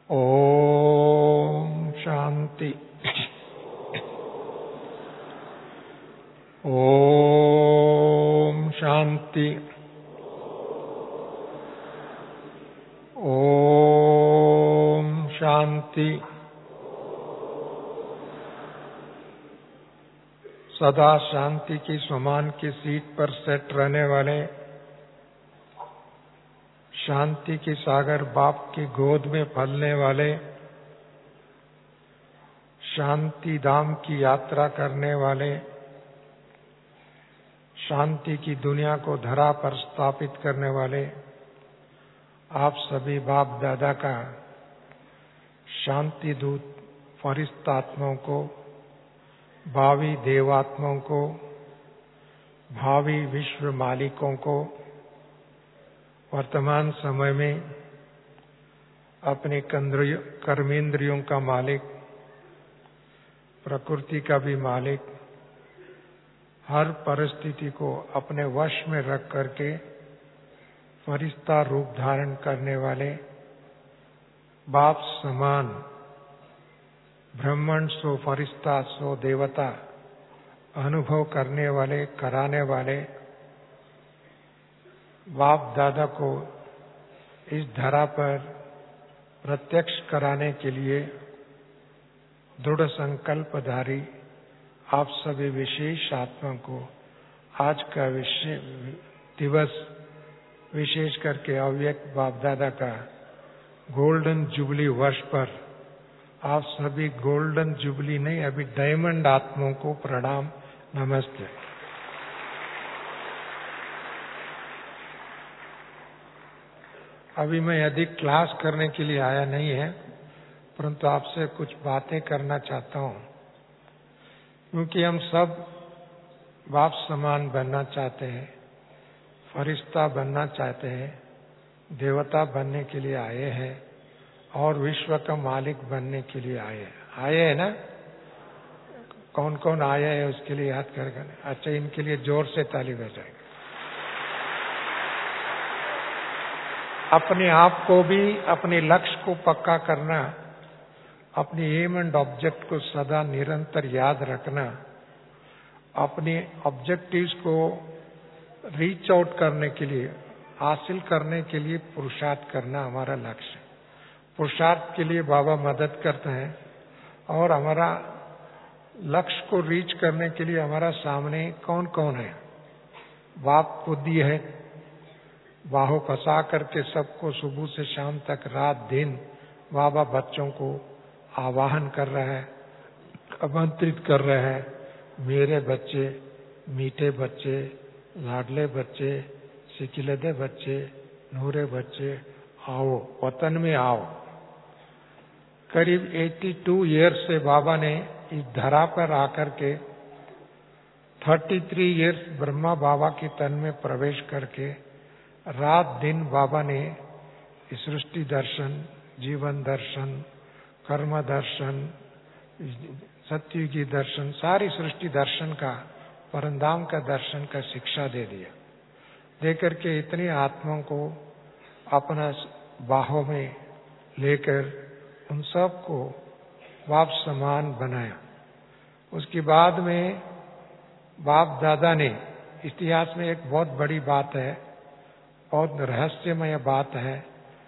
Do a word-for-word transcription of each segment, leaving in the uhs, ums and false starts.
ओम शांति। ओम शांति। ओम शांति। सदा शांति की सुमान की सीट पर सेट रहने वाले, शांति की सागर बाप की गोद में पलने वाले, शांति धाम की यात्रा करने वाले, शांति की दुनिया को धरा पर स्थापित करने वाले आप सभी बाप दादा का शांति दूत फरिश्ता आत्माओं को, भावी देवात्माओं को, भावी विश्व मालिकों को, वर्तमान समय में अपने कर्मेंद्रियों का मालिक, प्रकृति का भी मालिक, हर परिस्थिति को अपने वश में रख करके फरिश्ता रूप धारण करने वाले, बाप समान ब्रह्मण सो फरिश्ता सो देवता अनुभव करने वाले, कराने वाले बाप दादा को इस धरा पर प्रत्यक्ष कराने के लिए दृढ़ संकल्पधारी आप सभी विशेष आत्मा को आज का विशेष दिवस, विशेष करके अव्यक्त बाप दादा का गोल्डन जुबली वर्ष पर आप सभी गोल्डन जुबली नहीं, अभी डायमंड आत्माओं को प्रणाम, नमस्ते। अभी मैं अधिक क्लास करने के लिए आया नहीं है, परंतु आपसे कुछ बातें करना चाहता हूँ, क्योंकि हम सब बाप समान बनना चाहते हैं, फरिश्ता बनना चाहते हैं, देवता बनने के लिए आए हैं और विश्व का मालिक बनने के लिए आए हैं। आए हैं ना? कौन कौन आया है उसके लिए याद करेगा। अच्छा, इनके लिए जोर से ताली बजाएंगे। अपने आप को भी, अपने लक्ष्य को पक्का करना, अपने एम एंड ऑब्जेक्ट को सदा निरंतर याद रखना, अपने ऑब्जेक्टिव्स को रीच आउट करने के लिए, हासिल करने के लिए पुरुषार्थ करना हमारा लक्ष्य है। पुरुषार्थ के लिए बाबा मदद करते हैं और हमारा लक्ष्य को रीच करने के लिए हमारा सामने कौन कौन है? बाप खुद ही है। बाहों फंसा करके सबको सुबह से शाम तक, रात दिन बाबा बच्चों को आवाहन कर रहा है, आमंत्रित कर रहे हैं। मेरे बच्चे, मीठे बच्चे, लाडले बच्चे, सिकिलदे बच्चे, नूरे बच्चे, आओ, वतन में आओ। करीब बयासी इयर्स से बाबा ने इस धरा पर आकर के तैंतीस इयर्स ब्रह्मा बाबा के तन में प्रवेश करके रात दिन बाबा ने सृष्टि दर्शन, जीवन दर्शन, कर्म दर्शन, सत्युगी दर्शन, सारी सृष्टि दर्शन का, परंधाम का दर्शन का शिक्षा दे दिया। दे करके इतनी आत्माओं को अपना बाहों में लेकर उन सब को बाप समान बनाया। उसके बाद में बाप दादा ने, इतिहास में एक बहुत बड़ी बात है, बहुत रहस्यमय बात है,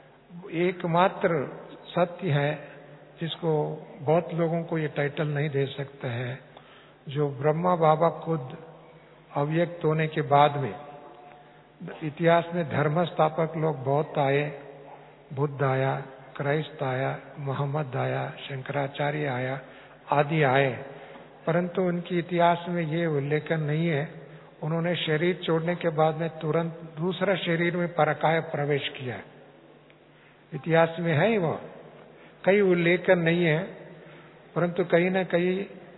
एकमात्र सत्य है जिसको बहुत लोगों को ये टाइटल नहीं दे सकते हैं, जो ब्रह्मा बाबा खुद अव्यक्त होने के बाद में इतिहास में धर्म स्थापक लोग बहुत आए, बुद्ध आया, क्राइस्ट आया, मोहम्मद आया, शंकराचार्य आया, आदि आए, परंतु उनकी इतिहास में ये उल्लेखन नहीं है उन्होंने शरीर छोड़ने के बाद में तुरंत दूसरा शरीर में परकाय प्रवेश किया। इतिहास में है ही वो, कई उल्लेखन नहीं है, परंतु कहीं न कहीं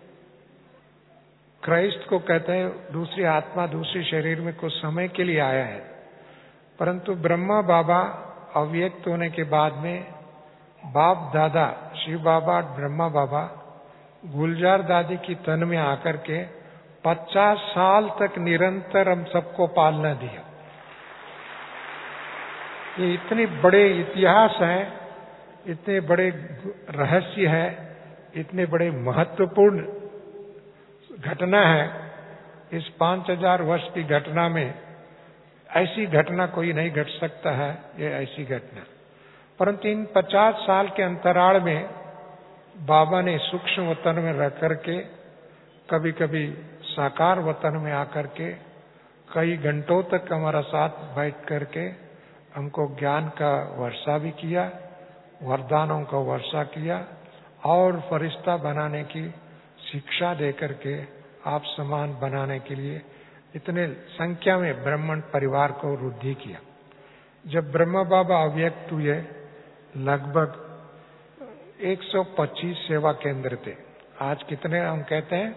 क्राइस्ट को कहते हैं दूसरी आत्मा दूसरे शरीर में कुछ समय के लिए आया है, परंतु ब्रह्मा बाबा अव्यक्त होने के बाद में बाप दादा शिव बाबा, ब्रह्मा बाबा गुलजार दादी की तन में आकर के पचास साल तक निरंतर हम सबको पालना दिया। ये इतने बड़े इतिहास है इतने बड़े रहस्य है, इतने बड़े महत्वपूर्ण घटना है। इस पांच हजार वर्ष की घटना में ऐसी घटना कोई नहीं घट सकता है, ये ऐसी घटना। परंतु इन पचास साल के अंतराल में बाबा ने सूक्ष्म वतन में रह करके, कभी कभी साकार वतन में आकर के कई घंटों तक हमारा साथ बैठ करके हमको ज्ञान का वर्षा भी किया, वरदानों का वर्षा किया और फरिश्ता बनाने की शिक्षा दे करके आप समान बनाने के लिए इतने संख्या में ब्राह्मण परिवार को वृद्धि किया। जब ब्रह्मा बाबा अव्यक्त हुए, लगभग एक सौ पच्चीस सेवा केंद्र थे। आज कितने हम कहते हैं?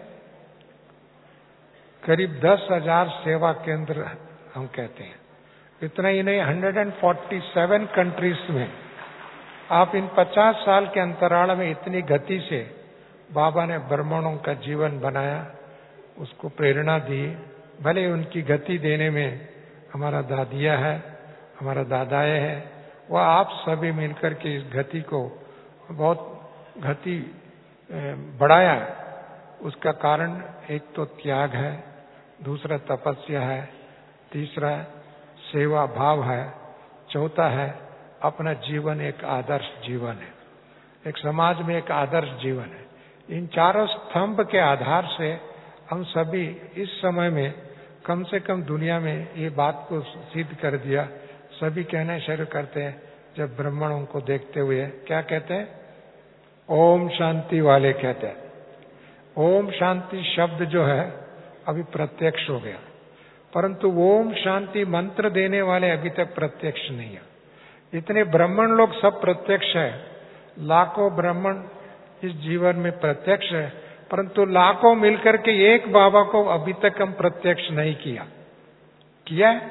करीब दस हजार सेवा केंद्र हम कहते हैं। इतना ही नहीं, एक सौ सैंतालीस कंट्रीज में आप इन पचास साल के अंतराल में इतनी गति से बाबा ने ब्राह्मणों का जीवन बनाया, उसको प्रेरणा दी। भले उनकी गति देने में हमारा दादिया है, हमारा दादाए है, वह आप सभी मिलकर के इस गति को बहुत गति बढ़ाया। उसका कारण एक तो त्याग है, दूसरा तपस्या है, तीसरा सेवा भाव है, चौथा है अपना जीवन एक आदर्श जीवन है, एक समाज में एक आदर्श जीवन है। इन चारों स्तंभ के आधार से हम सभी इस समय में कम से कम दुनिया में ये बात को सिद्ध कर दिया। सभी कहना शुरू करते हैं जब ब्राह्मणों को देखते हुए, क्या कहते हैं? ओम शांति वाले कहते हैं। ओम शांति शब्द जो है अभी प्रत्यक्ष हो गया, परंतु ओम शांति मंत्र देने वाले अभी तक प्रत्यक्ष नहीं है। इतने ब्राह्मण लोग सब प्रत्यक्ष है, लाखों ब्राह्मण इस जीवन में प्रत्यक्ष है, परंतु लाखों मिलकर के एक बाबा को अभी तक हम प्रत्यक्ष नहीं किया। किया है?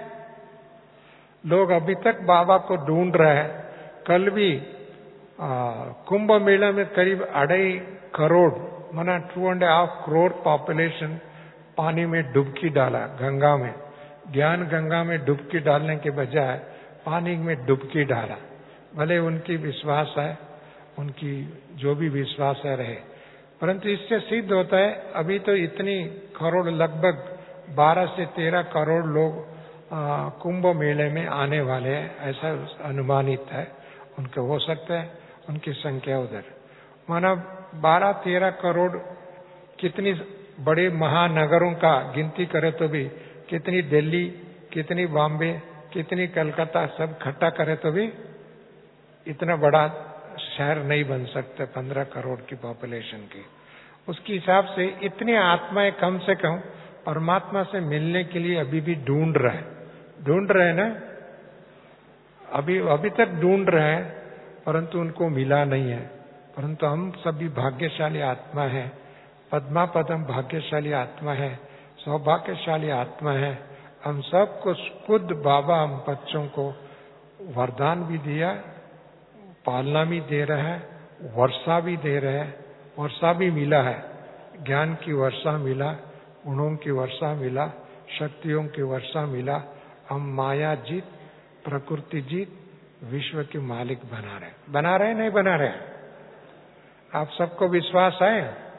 लोग अभी तक बाबा को ढूंढ रहे हैं। कल भी कुंभ मेला में करीब अढ़ाई करोड़ माना two and half crore population पानी में डुबकी डाला, गंगा में। ज्ञान गंगा में डुबकी डालने के बजाय पानी में डुबकी डाला। भले उनकी विश्वास है, उनकी जो भी विश्वास है रहे, परंतु इससे सिद्ध होता है अभी तो इतनी करोड़, लगभग बारह से तेरह करोड़ लोग कुंभ मेले में आने वाले हैं, ऐसा अनुमानित है। उनके हो सकता है उनकी संख्या उधर माना बारह तेरह करोड़। कितनी बड़े महानगरों का गिनती करे तो भी, कितनी दिल्ली, कितनी बॉम्बे, कितनी कलकत्ता सब इकट्ठा करे तो भी इतना बड़ा शहर नहीं बन सकते पंद्रह करोड़ की पॉपुलेशन की। उसके हिसाब से इतनी आत्माएं कम से कम परमात्मा से मिलने के लिए अभी भी ढूंढ रहे हैं। ढूंढ रहे हैं ना, अभी अभी तक ढूंढ रहे हैं, परंतु उनको मिला नहीं है। परंतु हम सभी भाग्यशाली आत्मा है, पद्मा पदम भाग्यशाली आत्मा है, सौभाग्यशाली आत्मा है। हम सबको खुद बाबा हम बच्चों को वरदान भी दिया, पालना भी दे रहा है, वर्षा भी दे रहे हैं। वर्षा भी मिला है, ज्ञान की वर्षा मिला, गुणों की वर्षा मिला, शक्तियों की वर्षा मिला। हम माया जीत, प्रकृति जीत, विश्व के मालिक बना रहे बना रहे नहीं बना रहे? आप सबको विश्वास है?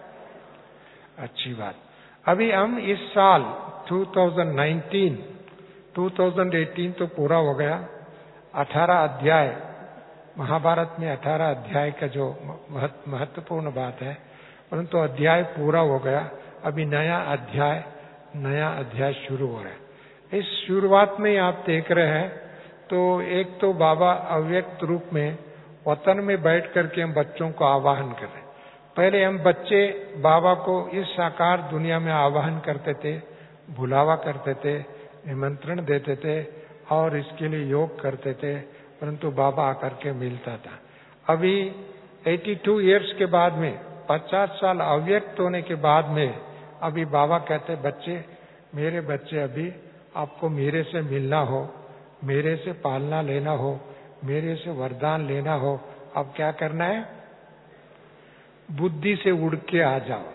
अच्छी बात। अभी हम इस साल दो हज़ार उन्नीस, दो हज़ार अठारह तो पूरा हो गया। अठारह अध्याय महाभारत में, अठारह अध्याय का जो महत्वपूर्ण बात है, परंतु अध्याय पूरा हो गया। अभी नया अध्याय नया अध्याय शुरू हो रहा है। इस शुरुआत में आप देख रहे हैं तो एक तो बाबा अव्यक्त रूप में वतन में बैठ करके हम बच्चों को आवाहन कर रहे हैं। पहले हम बच्चे बाबा को इस साकार दुनिया में आवाहन करते थे, बुलावा करते थे, निमंत्रण देते थे और इसके लिए योग करते थे, परंतु बाबा आकर के मिलता था। अभी बयासी इयर्स के बाद में, पचास साल अव्यक्त होने के बाद में, अभी बाबा कहते बच्चे, मेरे बच्चे, अभी आपको मेरे से मिलना हो, मेरे से पालना लेना हो, मेरे से वरदान लेना हो, अब क्या करना है? बुद्धि से उड़ के आ जाओ।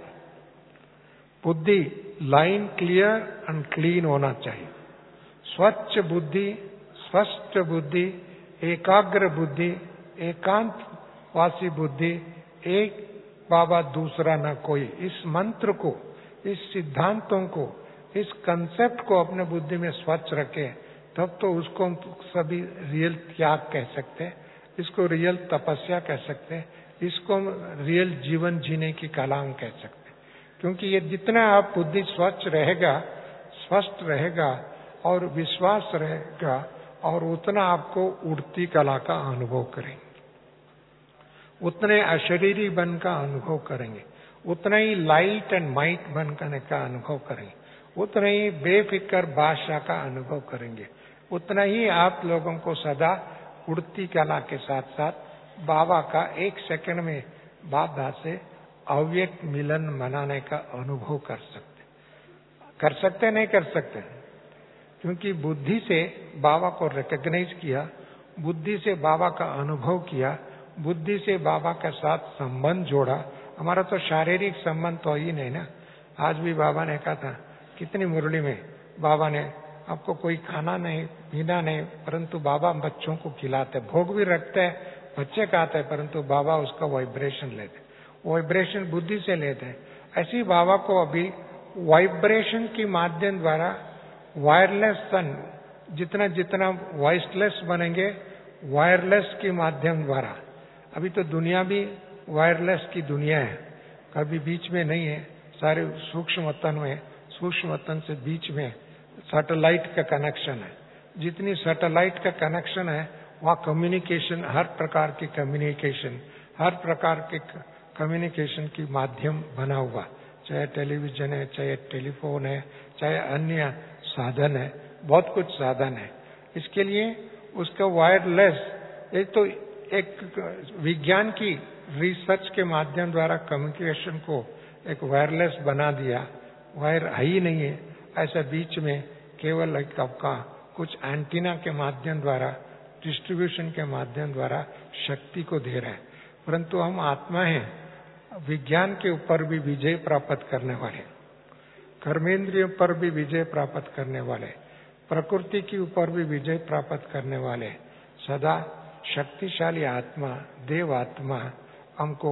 बुद्धि लाइन क्लियर एंड क्लीन होना चाहिए। स्वच्छ बुद्धि, स्वस्थ बुद्धि, एकाग्र बुद्धि, एकांत वासी बुद्धि एक बाबा दूसरा न कोई। इस मंत्र को, इस सिद्धांतों को, इस कंसेप्ट को अपने बुद्धि में स्वच्छ रखे, तब तो उसको हम सभी रियल त्याग कह सकते हैं, इसको रियल तपस्या कह सकते हैं, इसको हम रियल जीवन जीने की कला हम कह सकते हैं। क्योंकि ये जितना आप बुद्धि स्वच्छ रहेगा, स्वस्थ रहेगा और विश्वास रहेगा, और उतना आपको उड़ती कला का अनुभव करेंगे, उतने अशरीरी बन का अनुभव करेंगे, उतना ही लाइट एंड माइट बन करने का अनुभव करेंगे, उतना ही बेफिक्र बादशाह का अनुभव करेंगे, उतना ही आप लोगों को सदा उड़ती कला के साथ साथ बाबा का एक सेकंड में बाबा से अव्यक्त मिलन मनाने का अनुभव कर सकते कर सकते नहीं कर सकते। क्योंकि बुद्धि से बाबा को रिकॉग्नाइज किया, बुद्धि से बाबा का अनुभव किया, बुद्धि से बाबा के साथ संबंध जोड़ा। हमारा तो शारीरिक संबंध तो ही नहीं ना। आज भी बाबा ने कहा था, कितनी मुरली में बाबा ने, आपको कोई खाना नहीं पीना नहीं, परंतु बाबा बच्चों को खिलाते, भोग भी रखते हैं, बच्चे खाते हैं, परंतु बाबा उसका वाइब्रेशन लेते, वाइब्रेशन बुद्धि से लेते हैं। ऐसी बाबा को अभी वाइब्रेशन के माध्यम द्वारा वायरलेस सन, जितना जितना वॉइसलेस बनेंगे वायरलेस के माध्यम द्वारा, अभी तो दुनिया भी वायरलेस की दुनिया है, कभी बीच में नहीं है, सारे सूक्ष्म वतन में, सूक्ष्म वतन से बीच में सैटेलाइट का कनेक्शन है। जितनी सैटेलाइट का कनेक्शन है वहाँ कम्युनिकेशन, हर प्रकार की कम्युनिकेशन, हर प्रकार के कम्युनिकेशन की माध्यम बना हुआ, चाहे टेलीविजन है, चाहे टेलीफोन है, चाहे अन्य साधन है, बहुत कुछ साधन है। इसके लिए उसका वायरलेस, एक तो एक विज्ञान की रिसर्च के माध्यम द्वारा कम्युनिकेशन को एक वायरलेस बना दिया, वायर है ही नहीं है, ऐसा बीच में केवल एक आपका कुछ एंटीना के माध्यम द्वारा, डिस्ट्रीब्यूशन के माध्यम द्वारा शक्ति को दे रहा है। परंतु हम आत्मा हैं, विज्ञान के ऊपर भी विजय प्राप्त करने वाले, कर्मेंद्रियों पर भी विजय प्राप्त करने वाले, प्रकृति के ऊपर भी विजय प्राप्त करने वाले, सदा शक्तिशाली आत्मा, देव आत्मा। हमको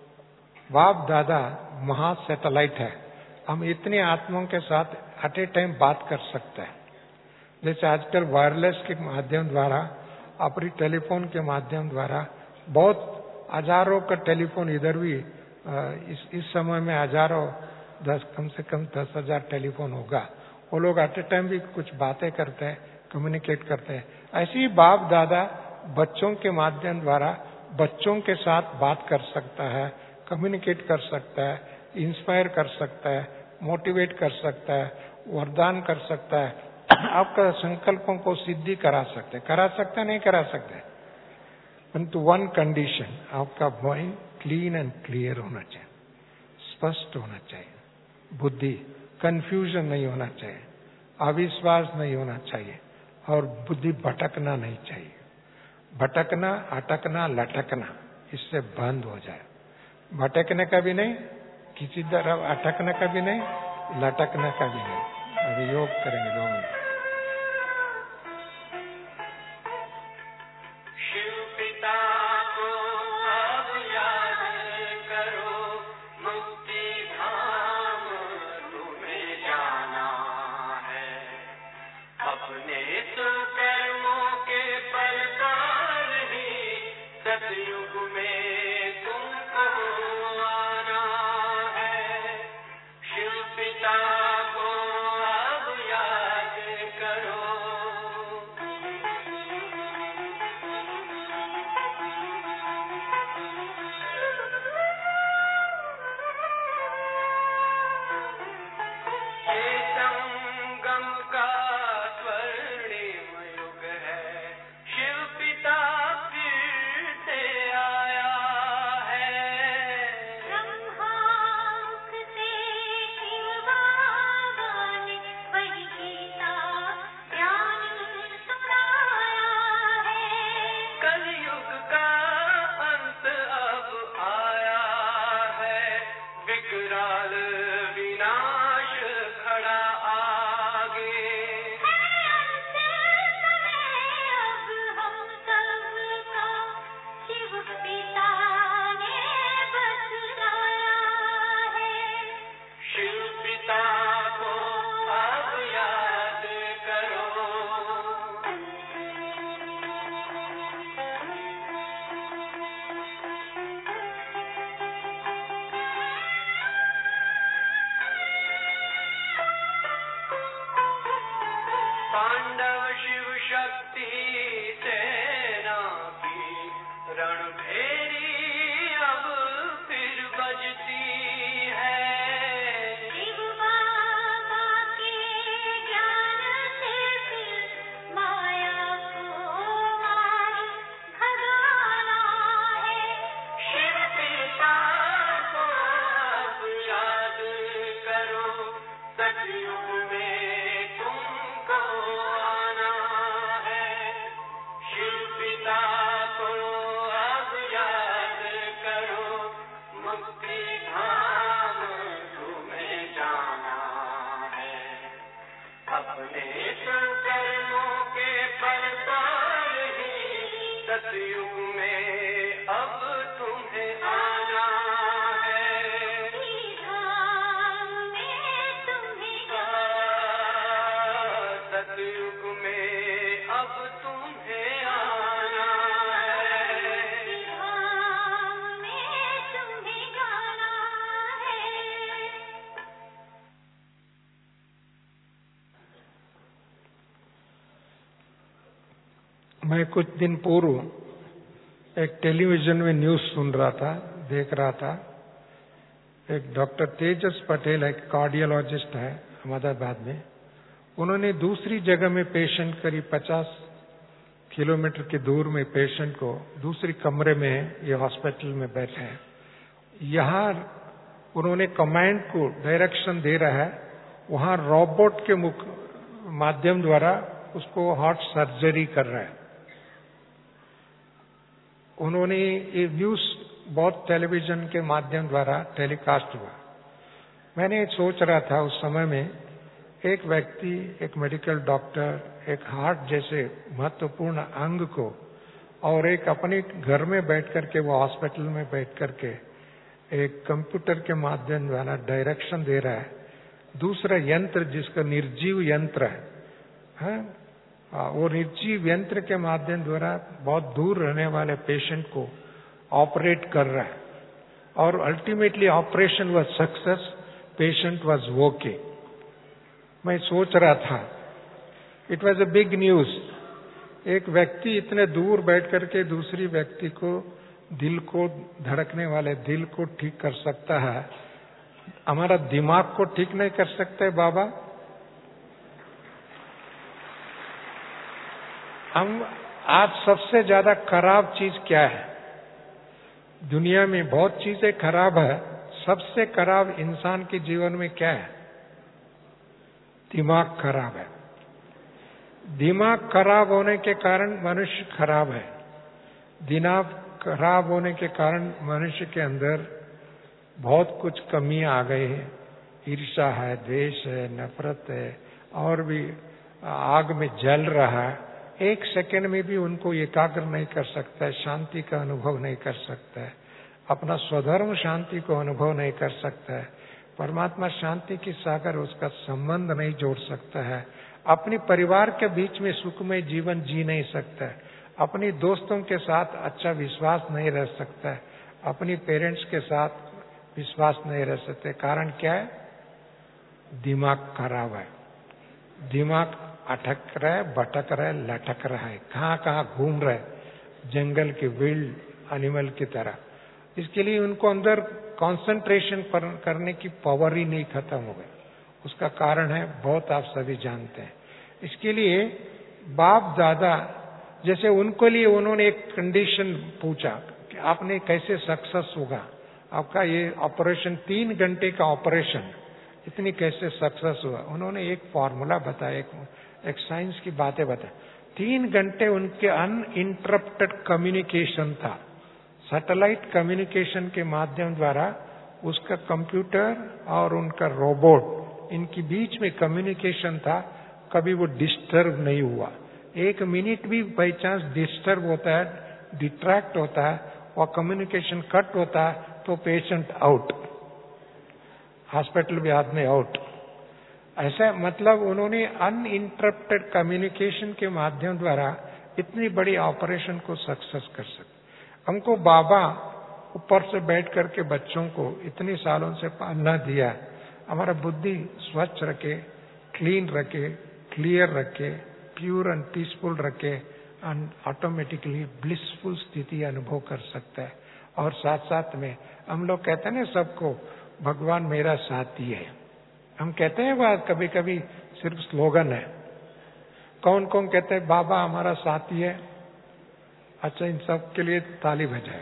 बाप दादा महा सैटेलाइट है, हम इतने आत्माओं के साथ एट ए टाइम बात कर सकते हैं। जैसे आजकल वायरलेस के माध्यम द्वारा, अपनी टेलीफोन के माध्यम द्वारा, बहुत हजारों का टेलीफोन इधर भी इस इस समय में हजारों, दस कम से कम दस हजार टेलीफोन होगा, वो लोग एट ए टाइम भी कुछ बातें करते हैं, कम्युनिकेट करते हैं। ऐसे ही बाप दादा बच्चों के माध्यम द्वारा बच्चों के साथ बात कर सकता है, कम्युनिकेट कर सकता है, इंस्पायर कर सकता है, मोटिवेट कर सकता है, वरदान कर सकता है, आपका संकल्पों को सिद्धि करा सकते करा सकते नहीं करा सकते, परंतु वन कंडीशन, आपका माइंड क्लीन एंड क्लियर होना चाहिए, स्पष्ट होना चाहिए, बुद्धि कंफ्यूजन नहीं होना चाहिए, अविश्वास नहीं होना चाहिए, और बुद्धि भटकना नहीं चाहिए। भटकना, अटकना, लटकना इससे बंद हो जाए। भटकने का भी नहीं, किसी तरफ अटकने का भी नहीं, लटकने का भी नहीं। अभी योग करेंगे दो मिनट। शिव पिता फिर से आया। मैं कुछ दिन पूर्व एक टेलीविजन में न्यूज सुन रहा था, देख रहा था। एक डॉक्टर तेजस पटेल, एक कार्डियोलॉजिस्ट है अहमदाबाद में, उन्होंने दूसरी जगह में पेशेंट, करीब पचास किलोमीटर की दूर में पेशेंट को दूसरी कमरे में, ये हॉस्पिटल में बैठे हैं, यहाँ उन्होंने कमांड को डायरेक्शन दे रहा है, वहाँ रोबोट के मुख माध्यम द्वारा उसको हार्ट सर्जरी कर रहा है। उन्होंने ये न्यूज बहुत टेलीविजन के माध्यम द्वारा टेलीकास्ट हुआ। मैंने सोच रहा था उस समय में, एक व्यक्ति, एक मेडिकल डॉक्टर, एक हार्ट जैसे महत्वपूर्ण अंग को, और एक अपने घर में बैठ करके, वो हॉस्पिटल में बैठ करके एक कंप्यूटर के माध्यम द्वारा डायरेक्शन दे रहा है। दूसरा यंत्र जिसका निर्जीव यंत्र है, है? वो निर्जीव यंत्र के माध्यम द्वारा बहुत दूर रहने वाले पेशेंट को ऑपरेट कर रहा है, और ultimately operation was success, patient was okay. मैं सोच रहा था, it was a big news. एक व्यक्ति इतने दूर बैठ करके दूसरी व्यक्ति को, दिल को, धड़कने वाले दिल को ठीक कर सकता है, हमारा दिमाग को ठीक नहीं कर सकते बाबा? हम आज सबसे ज्यादा खराब चीज क्या है? दुनिया में बहुत चीजें खराब है, सबसे खराब इंसान के जीवन में क्या है? दिमाग खराब है। दिमाग खराब होने के कारण मनुष्य खराब है। दिमाग खराब होने के कारण मनुष्य के अंदर बहुत कुछ कमियां आ गई है। ईर्ष्या है, द्वेष है, नफरत है, और भी आग में जल रहा है। एक सेकंड में भी उनको एकाग्र नहीं कर सकता है, शांति का अनुभव नहीं कर सकता है, अपना स्वधर्म शांति को अनुभव नहीं कर सकता है, परमात्मा शांति की सागर उसका संबंध नहीं जोड़ सकता है, अपने परिवार के बीच में सुखमय जीवन जी नहीं सकता है, अपनी दोस्तों के साथ अच्छा विश्वास नहीं रह सकता है, अपनी पेरेंट्स के साथ विश्वास नहीं रह सकते। कारण क्या है? दिमाग खराब है। दिमाग अटक रहा है, भटक रहा है, लटक रहा है, कहाँ कहाँ घूम रहा है, जंगल के विल्ड एनिमल की तरह। इसके लिए उनको अंदर कंसंट्रेशन करने की पावर ही नहीं खत्म हो गई। उसका कारण है, बहुत आप सभी जानते हैं। इसके लिए बाप दादा, जैसे उनके लिए उन्होंने एक कंडीशन पूछा कि आपने कैसे सक्सेस होगा, आपका ये ऑपरेशन, तीन घंटे का ऑपरेशन, इतनी कैसे सक्सेस हुआ? उन्होंने एक फॉर्मूला बताया, एक, एक साइंस की बातें बताई। तीन घंटे उनके अनइंटरप्टेड कम्युनिकेशन था, सैटेलाइट कम्युनिकेशन के माध्यम द्वारा उसका कंप्यूटर और उनका रोबोट, इनके बीच में कम्युनिकेशन था, कभी वो डिस्टर्ब नहीं हुआ। एक मिनट भी बाई चांस डिस्टर्ब होता है, डिट्रैक्ट होता है, और कम्युनिकेशन कट होता है, तो पेशेंट आउट, हॉस्पिटल में आदमी आउट। ऐसा मतलब उन्होंने अनइंटरप्टेड कम्युनिकेशन के माध्यम द्वारा इतनी बड़ी ऑपरेशन को सक्सेस कर सके। हमको बाबा ऊपर से बैठ करके बच्चों को इतने सालों से पालना दिया, हमारा बुद्धि स्वच्छ रखे, क्लीन रखे, क्लियर रखे, प्योर एंड पीसफुल रखे, एंड ऑटोमेटिकली ब्लिसफुल स्थिति अनुभव कर सकता है। और साथ साथ में हम लोग कहते हैं ना सबको, भगवान मेरा साथी है। हम कहते हैं बात, कभी कभी सिर्फ स्लोगन है। कौन कौन कहते हैं बाबा हमारा साथी है? अच्छा, इन सब के लिए ताली बजाए।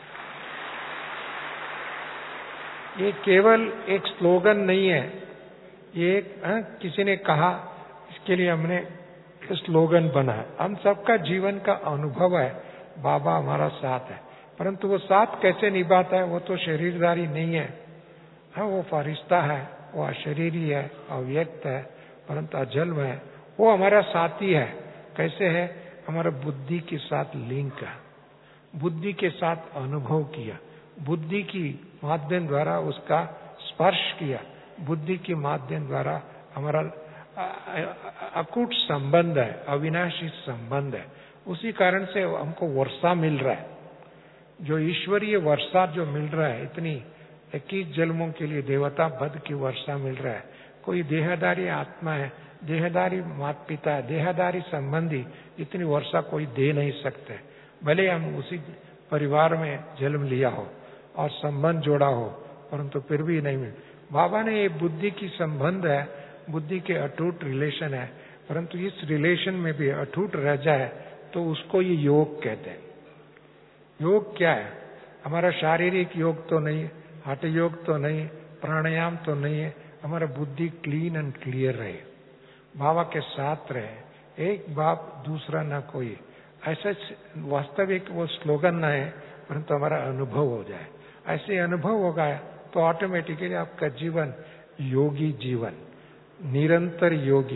ये केवल एक स्लोगन नहीं है, ये एक हाँ, किसी ने कहा, इसके लिए हमने स्लोगन बना है। हम सबका जीवन का अनुभव है, बाबा हमारा साथ है। परंतु वो साथ कैसे निभाता है? वो तो शरीरधारी नहीं है, हाँ, वो फरिश्ता है, वो अशरीरी है, अव्यक्त है, परंतु अजल है। वो हमारा साथी है। कैसे है? हमारा बुद्धि के साथ लिंक है, बुद्धि के साथ अनुभव किया, बुद्धि की माध्यम द्वारा उसका स्पर्श किया, बुद्धि के माध्यम द्वारा हमारा अकूट संबंध है, अविनाशी संबंध है। उसी कारण से हमको वर्षा मिल रहा है, जो ईश्वरीय वर्षा जो मिल रहा है, इतनी इक्कीस जन्मों के लिए देवता बद की वर्षा मिल रहा है। कोई देहधारी आत्मा है देहदारी माता पिता, देहदारी संबंधी इतनी वर्षा कोई दे नहीं सकते। भले हम उसी परिवार में जन्म लिया हो और संबंध जोड़ा हो, परंतु फिर भी नहीं मिल। बाबा ने ये बुद्धि की संबंध है, बुद्धि के अटूट रिलेशन है, परंतु इस रिलेशन में भी अटूट रह जाए तो उसको ये योग कहते हैं। योग क्या है? हमारा शारीरिक योग तो नहीं, हठ योग तो नहीं, प्राणायाम तो नहीं है, हमारा बुद्धि क्लीन एंड क्लियर रहे, बाबा के साथ रहे, एक बाप दूसरा ना कोई, ऐसा वास्तविक वो स्लोगन ना है, परंतु हमारा अनुभव हो जाए। ऐसे अनुभव होगा तो ऑटोमेटिकली आपका जीवन योगी जीवन, निरंतर योगी,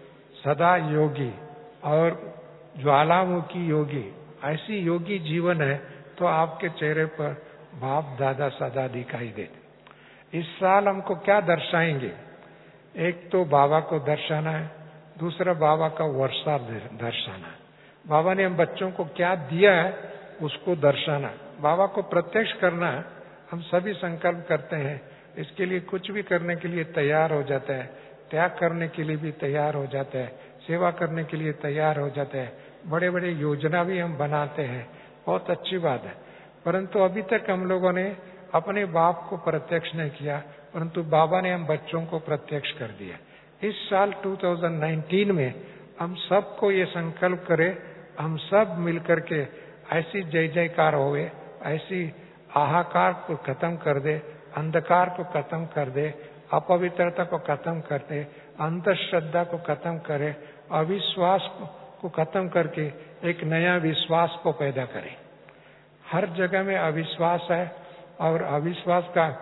सदा योगी और ज्वालामुखी योगी, ऐसी योगी जीवन है तो आपके चेहरे पर बाप दादा सदा दिखाई देते। इस साल हमको क्या दर्शाएंगे? एक तो बाबा को दर्शाना है, दूसरा बाबा का वर्षा दर्शाना है। बाबा ने हम बच्चों को क्या दिया है उसको दर्शाना, बाबा को प्रत्यक्ष करना है। हम सभी संकल्प करते हैं, इसके लिए कुछ भी करने के लिए तैयार हो जाता है, त्याग करने के लिए भी तैयार हो जाता है, सेवा करने के लिए तैयार हो जाता है, बड़े बड़े योजना भी हम बनाते हैं, बहुत अच्छी बात है। परंतु अभी तक हम लोगों ने अपने बाप को प्रत्यक्ष नहीं किया, परंतु बाबा ने हम बच्चों को प्रत्यक्ष कर दिया। इस साल दो हज़ार उन्नीस में हम सबको ये संकल्प करें, हम सब मिलकर के ऐसी जय जयकार होवे, ऐसी हाहाकार को खत्म कर दे, अंधकार को खत्म कर दे, अपवित्रता को खत्म कर दे, अंधश्रद्धा को खत्म करे, अविश्वास को खत्म करके एक नया विश्वास को पैदा करें। हर जगह में अविश्वास है और अविश्वास का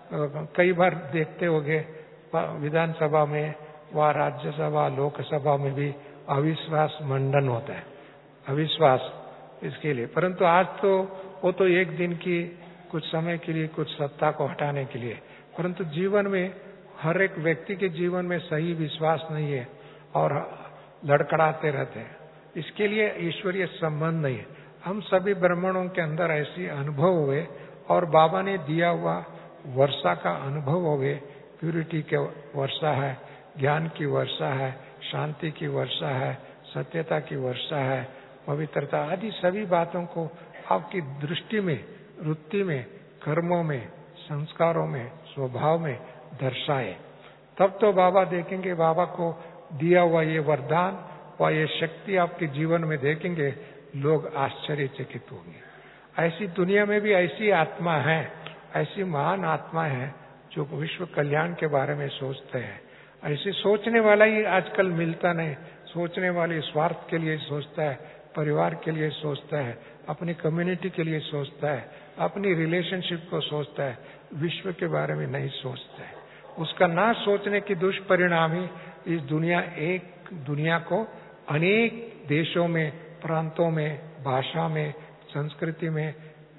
कई बार देखते होंगे विधानसभा में व राज्यसभा लोकसभा में भी अविश्वास मंडन होता है, अविश्वास इसके लिए। परंतु आज तो वो तो एक दिन की कुछ समय के लिए, कुछ सत्ता को हटाने के लिए, परंतु जीवन में हर एक व्यक्ति के जीवन में सही विश्वास नहीं है और लड़खड़ाते रहते हैं। इसके लिए ईश्वरीय संबंध नहीं है। हम सभी ब्राह्मणों के अंदर ऐसी अनुभव हुए और बाबा ने दिया हुआ वर्षा का अनुभव हुए, प्यूरिटी के वर्षा है, ज्ञान की वर्षा है, शांति की वर्षा है, सत्यता की वर्षा है, पवित्रता आदि सभी बातों को आपकी दृष्टि में, वृत्ति में, कर्मों में, संस्कारों में, स्वभाव में दर्शाए। तब तो बाबा देखेंगे, बाबा को दिया हुआ ये वरदान व ये शक्ति आपके जीवन में देखेंगे, लोग आश्चर्यचकित होंगे। ऐसी दुनिया में भी ऐसी आत्मा है, ऐसी महान आत्मा है जो विश्व कल्याण के बारे में सोचते हैं। ऐसे सोचने वाला ही आजकल मिलता नहीं। सोचने वाले स्वार्थ के लिए सोचता है, परिवार के लिए सोचता है, अपनी कम्युनिटी के लिए सोचता है, अपनी रिलेशनशिप को सोचता है, विश्व के बारे में नहीं सोचता है। उसका ना सोचने की दुष्परिणाम ही इस दुनिया एक दुनिया को अनेक देशों में, प्रांतों में, भाषा में, संस्कृति में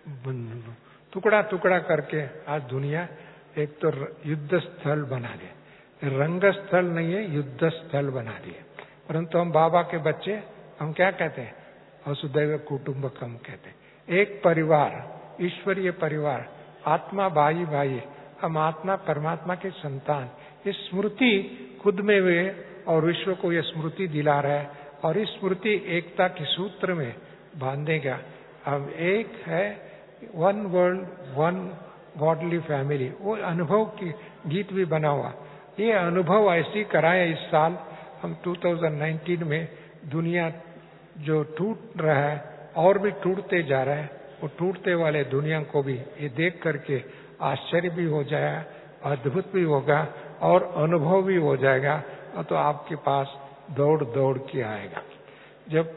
टुकड़ा टुकड़ा करके आज दुनिया एक तो युद्ध स्थल बना दे, रंग स्थल नहीं है, युद्ध स्थल बना दिए। परंतु हम बाबा के बच्चे, हम क्या कहते हैं? वसुदैव कुटुंबकम कहते हैं। एक परिवार, ईश्वरीय परिवार, आत्मा भाई भाई, हम आत्मा परमात्मा के संतान। ये स्मृति खुद में हुए और विश्व को ये स्मृति दिला रहा है और इस स्मृति एकता के सूत्र में बांधेगा। अब एक है one world one godly family, वो अनुभव की गीत भी बना हुआ। ये अनुभव ऐसी कराए इस साल हम दो हज़ार उन्नीस में। दुनिया जो टूट रहा है और भी टूटते जा रहा है, वो टूटते वाले दुनिया को भी ये देख करके आश्चर्य भी हो जाएगा, अद्भुत भी होगा और अनुभव भी हो जाएगा, और तो आपके पास दौड़ दौड़ के आएगा। जब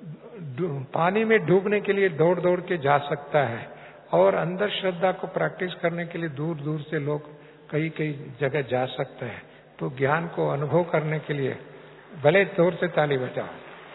पानी में डूबने के लिए दौड़ दौड़ के जा सकता है और अंदर श्रद्धा को प्रैक्टिस करने के लिए दूर दूर से लोग कई कई जगह जा सकते हैं, तो ज्ञान को अनुभव करने के लिए भले जोर से ताली बजाओ।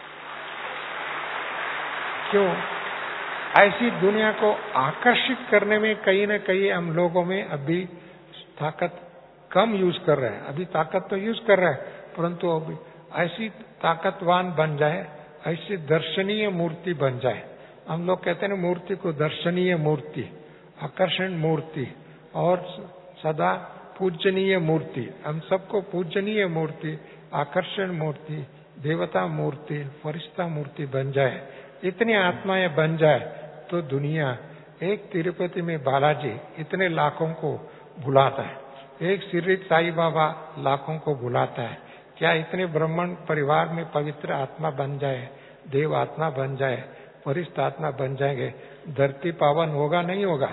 क्यों? ऐसी दुनिया को आकर्षित करने में कहीं न कहीं हम लोगों में अभी ताकत कम यूज कर रहे हैं। अभी ताकत तो यूज कर रहे हैं, परंतु अभी ऐसी ताकतवान बन जाए, ऐसी दर्शनीय मूर्ति बन जाए। हम लोग कहते हैं ना, मूर्ति को दर्शनीय मूर्ति, आकर्षण मूर्ति और सदा पूजनीय मूर्ति, हम सबको पूजनीय मूर्ति, आकर्षण मूर्ति, देवता मूर्ति, फरिश्ता मूर्ति बन जाए, इतनी आत्माएं बन जाए तो दुनिया, एक तिरुपति में बालाजी इतने लाखों को बुलाता है, एक शिरडी साई बाबा लाखों को बुलाता है। क्या इतने ब्राह्मण परिवार में पवित्र आत्मा बन जाए, देव आत्मा बन जाए, वरिष्ठ आत्मा बन जाएंगे, धरती पावन होगा नहीं होगा?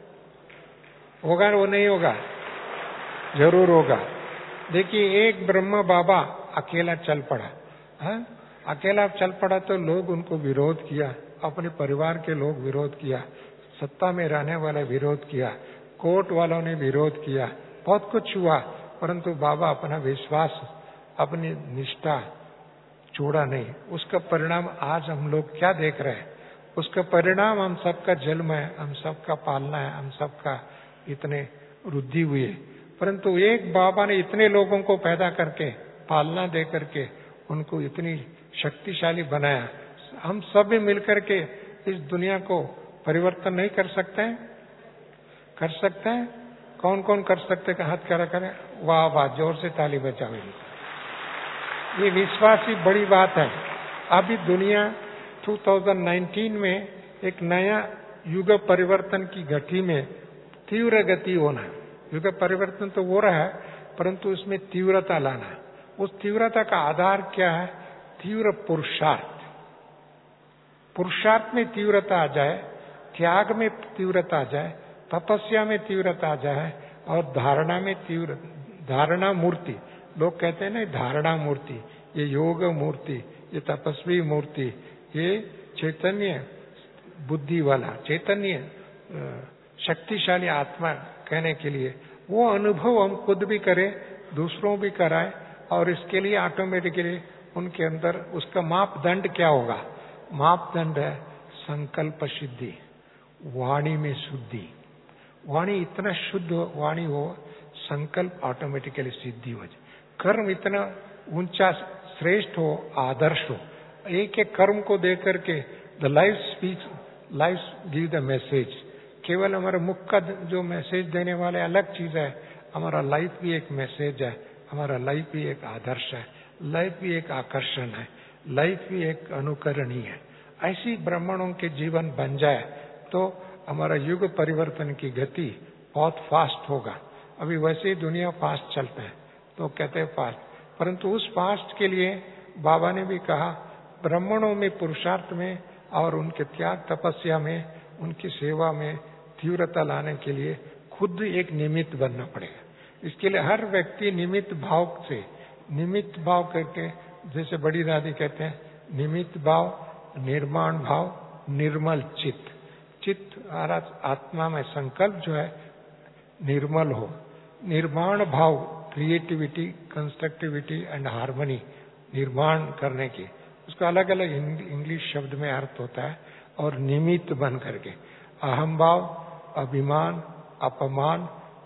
होगा वो नहीं होगा? जरूर होगा। देखिए एक ब्रह्मा बाबा अकेला चल पड़ा, है? अकेला चल पड़ा तो लोग उनको विरोध किया, अपने परिवार के लोग विरोध किया, सत्ता में रहने वाले विरोध किया, कोर्ट वालों ने विरोध किया, बहुत कुछ हुआ, परंतु बाबा अपना विश्वास, अपनी निष्ठा छोड़ा नहीं। उसका परिणाम आज हम लोग क्या देख रहे हैं? उसका परिणाम हम सबका जन्म है, हम सबका पालना है, हम सबका इतने वृद्धि हुई है। परंतु एक बाबा ने इतने लोगों को पैदा करके, पालना दे करके उनको इतनी शक्तिशाली बनाया। हम सब भी मिलकर के इस दुनिया को परिवर्तन नहीं कर सकते हैं? कर सकते हैं? कौन कौन कर सकते हैं? हाथ खड़ा करें। वाह वाह, जोर से ताली बजाओ। ये विश्वास ही बड़ी बात है। अभी दुनिया दो हज़ार उन्नीस में एक नया युग परिवर्तन की गति में तीव्र गति होना। युग परिवर्तन तो हो रहा है, परंतु उसमें तीव्रता लाना। उस तीव्रता का आधार क्या है? तीव्र पुरुषार्थ। पुरुषार्थ में तीव्रता आ जाए, त्याग में तीव्रता आ जाए, तपस्या में तीव्रता आ जाए और धारणा में तीव्र, धारणा मूर्ति, लोग कहते हैं ना धारणा मूर्ति, ये योग मूर्ति, ये तपस्वी मूर्ति, ये चैतन्य बुद्धि वाला, चैतन्य शक्तिशाली आत्मा कहने के लिए वो अनुभव हम खुद भी करें, दूसरों भी कराए, और इसके लिए ऑटोमेटिकली उनके अंदर उसका मापदंड क्या होगा? मापदंड है संकल्प सिद्धि, वाणी में शुद्धि। वाणी इतना शुद्ध वाणी हो, संकल्प ऑटोमेटिकली सिद्धि हो जाए। कर्म इतना ऊंचा श्रेष्ठ हो, आदर्श हो। एक एक कर्म को देख करके the life speaks, life give the message. केवल हमारे मुख का जो मैसेज देने वाले अलग चीज है, हमारा लाइफ भी एक मैसेज है, हमारा लाइफ भी एक आदर्श है, लाइफ भी एक आकर्षण है, लाइफ भी एक अनुकरणीय है। ऐसी ब्राह्मणों के जीवन बन जाए तो हमारा युग परिवर्तन की गति बहुत फास्ट होगा। अभी वैसे ही दुनिया फास्ट चलता है तो कहते हैं फास्ट, परंतु उस फास्ट के लिए बाबा ने भी कहा ब्राह्मणों में पुरुषार्थ में और उनके त्याग तपस्या में, उनकी सेवा में तीव्रता लाने के लिए खुद एक निमित्त बनना पड़ेगा। इसके लिए हर व्यक्ति निमित्त भाव से, निमित्त भाव करके, जैसे बड़ी दादी कहते हैं, निमित्त भाव, निर्माण भाव, निर्मल चित्त। चित्त आत्मा में संकल्प जो है निर्मल हो, निर्माण भाव, क्रिएटिविटी, कंस्ट्रक्टिविटी एंड हार्मनी, निर्माण करने की, उसका अलग अलग इंग्लिश शब्द में अर्थ होता है। और निमित्त बन करके अहम भाव, अभिमान, अपमान,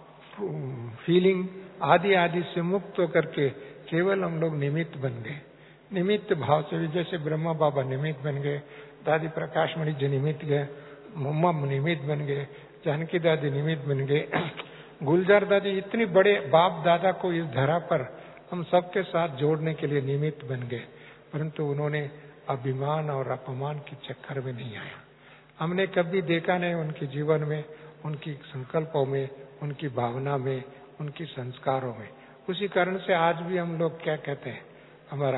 फीलिंग आदि आदि से मुक्त होकर के केवल हम लोग निमित्त बन गए। निमित्त भाव से भी, जैसे ब्रह्मा बाबा निमित्त बन गए, दादी प्रकाश मणि जी निमित्त गए, मम्मा निमित्त बन गए, जानकी दादी निमित्त बन गए, गुलजार दादी, इतने बड़े बाप दादा को इस धरा पर हम सबके साथ जोड़ने के लिए निमित्त बन गए, परंतु उन्होंने अभिमान और अपमान के चक्कर में नहीं आया। हमने कभी देखा नहीं उनके जीवन में, उनकी संकल्पों में, उनकी भावना में, उनकी संस्कारों में। उसी कारण से आज भी हम लोग क्या कहते हैं, हमारा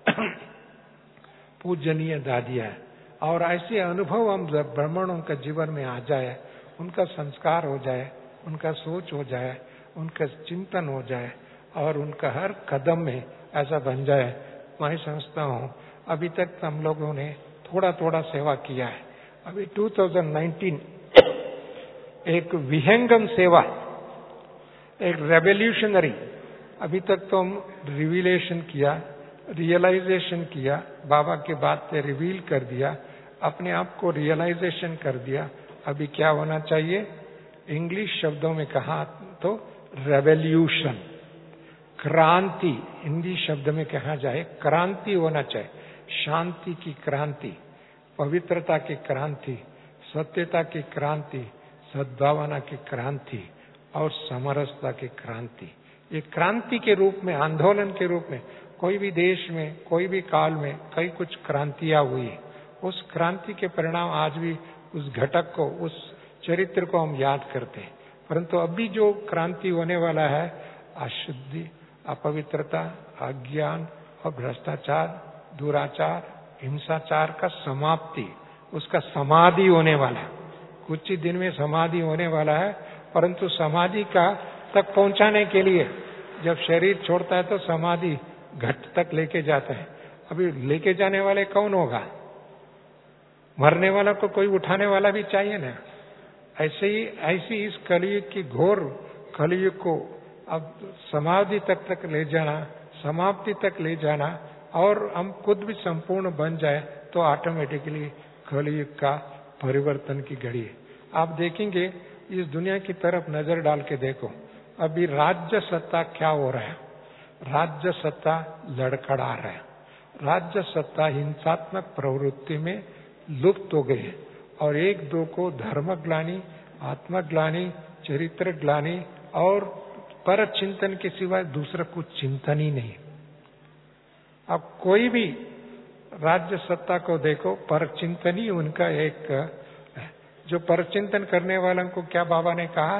पूजनीय दादियां, और ऐसे अनुभव हम ब्राह्मणों का जीवन में आ जाए, उनका संस्कार हो जाए, उनका सोच हो जाए, उनका चिंतन हो जाए, और उनका हर कदम में ऐसा बन जाए। मैं समझता हूँ अभी तक हम लोगों ने थोड़ा थोड़ा सेवा किया है। अभी दो हज़ार उन्नीस एक विहंगम सेवा, एक रेवोल्यूशनरी, अभी तक तो हम रिविलेशन किया, रियलाइजेशन किया, बाबा के बात से रिवील कर दिया, अपने आप को रियलाइजेशन कर दिया। अभी क्या होना चाहिए? इंग्लिश शब्दों में कहा तो रेवोल्यूशन, क्रांति, हिंदी शब्द में कहा जाए क्रांति होना चाहिए। शांति की क्रांति, पवित्रता की क्रांति, सत्यता की क्रांति, सद्भावना की क्रांति, और समरसता की क्रांति। ये क्रांति के रूप में, आंदोलन के रूप में कोई भी देश में, कोई भी काल में कई कुछ क्रांतियां हुई। उस क्रांति के परिणाम आज भी उस घटक को, उस चरित्र को हम याद करते हैं। परंतु अभी जो क्रांति होने वाला है, अशुद्धि, अपवित्रता, अज्ञान और भ्रष्टाचार, दुराचार, हिंसाचार का समाप्ति, उसका समाधि होने वाला है। कुछ ही दिन में समाधि होने वाला है। परंतु समाधि का तक पहुंचाने के लिए जब शरीर छोड़ता है तो समाधि घट तक लेके जाता है। अभी लेके जाने वाले कौन होगा? मरने वाला को कोई उठाने वाला भी चाहिए ना। ऐसे ही ऐसी इस कलयुग की घोर कलयुग को अब समाधि तक तक ले जाना, समाप्ति तक ले जाना, और हम खुद भी संपूर्ण बन जाए तो ऑटोमेटिकली कलयुग का परिवर्तन की घड़ी है। आप देखेंगे, इस दुनिया की तरफ नजर डाल के देखो, अभी राज्य सत्ता क्या हो रहा है? राज्य सत्ता लड़खड़ा रहा है। राज्य सत्ता हिंसात्मक प्रवृत्ति में लुप्त हो गई है और एक दो को धर्मग्लानि, आत्मग्लानि, चरित्र ग्लानि और पर चिंतन के सिवाय दूसरा कुछ चिंतन ही नहीं। अब कोई भी राज्य सत्ता को देखो, पर चिंतन ही उनका एक, जो पर चिंतन करने वालों को क्या बाबा ने कहा?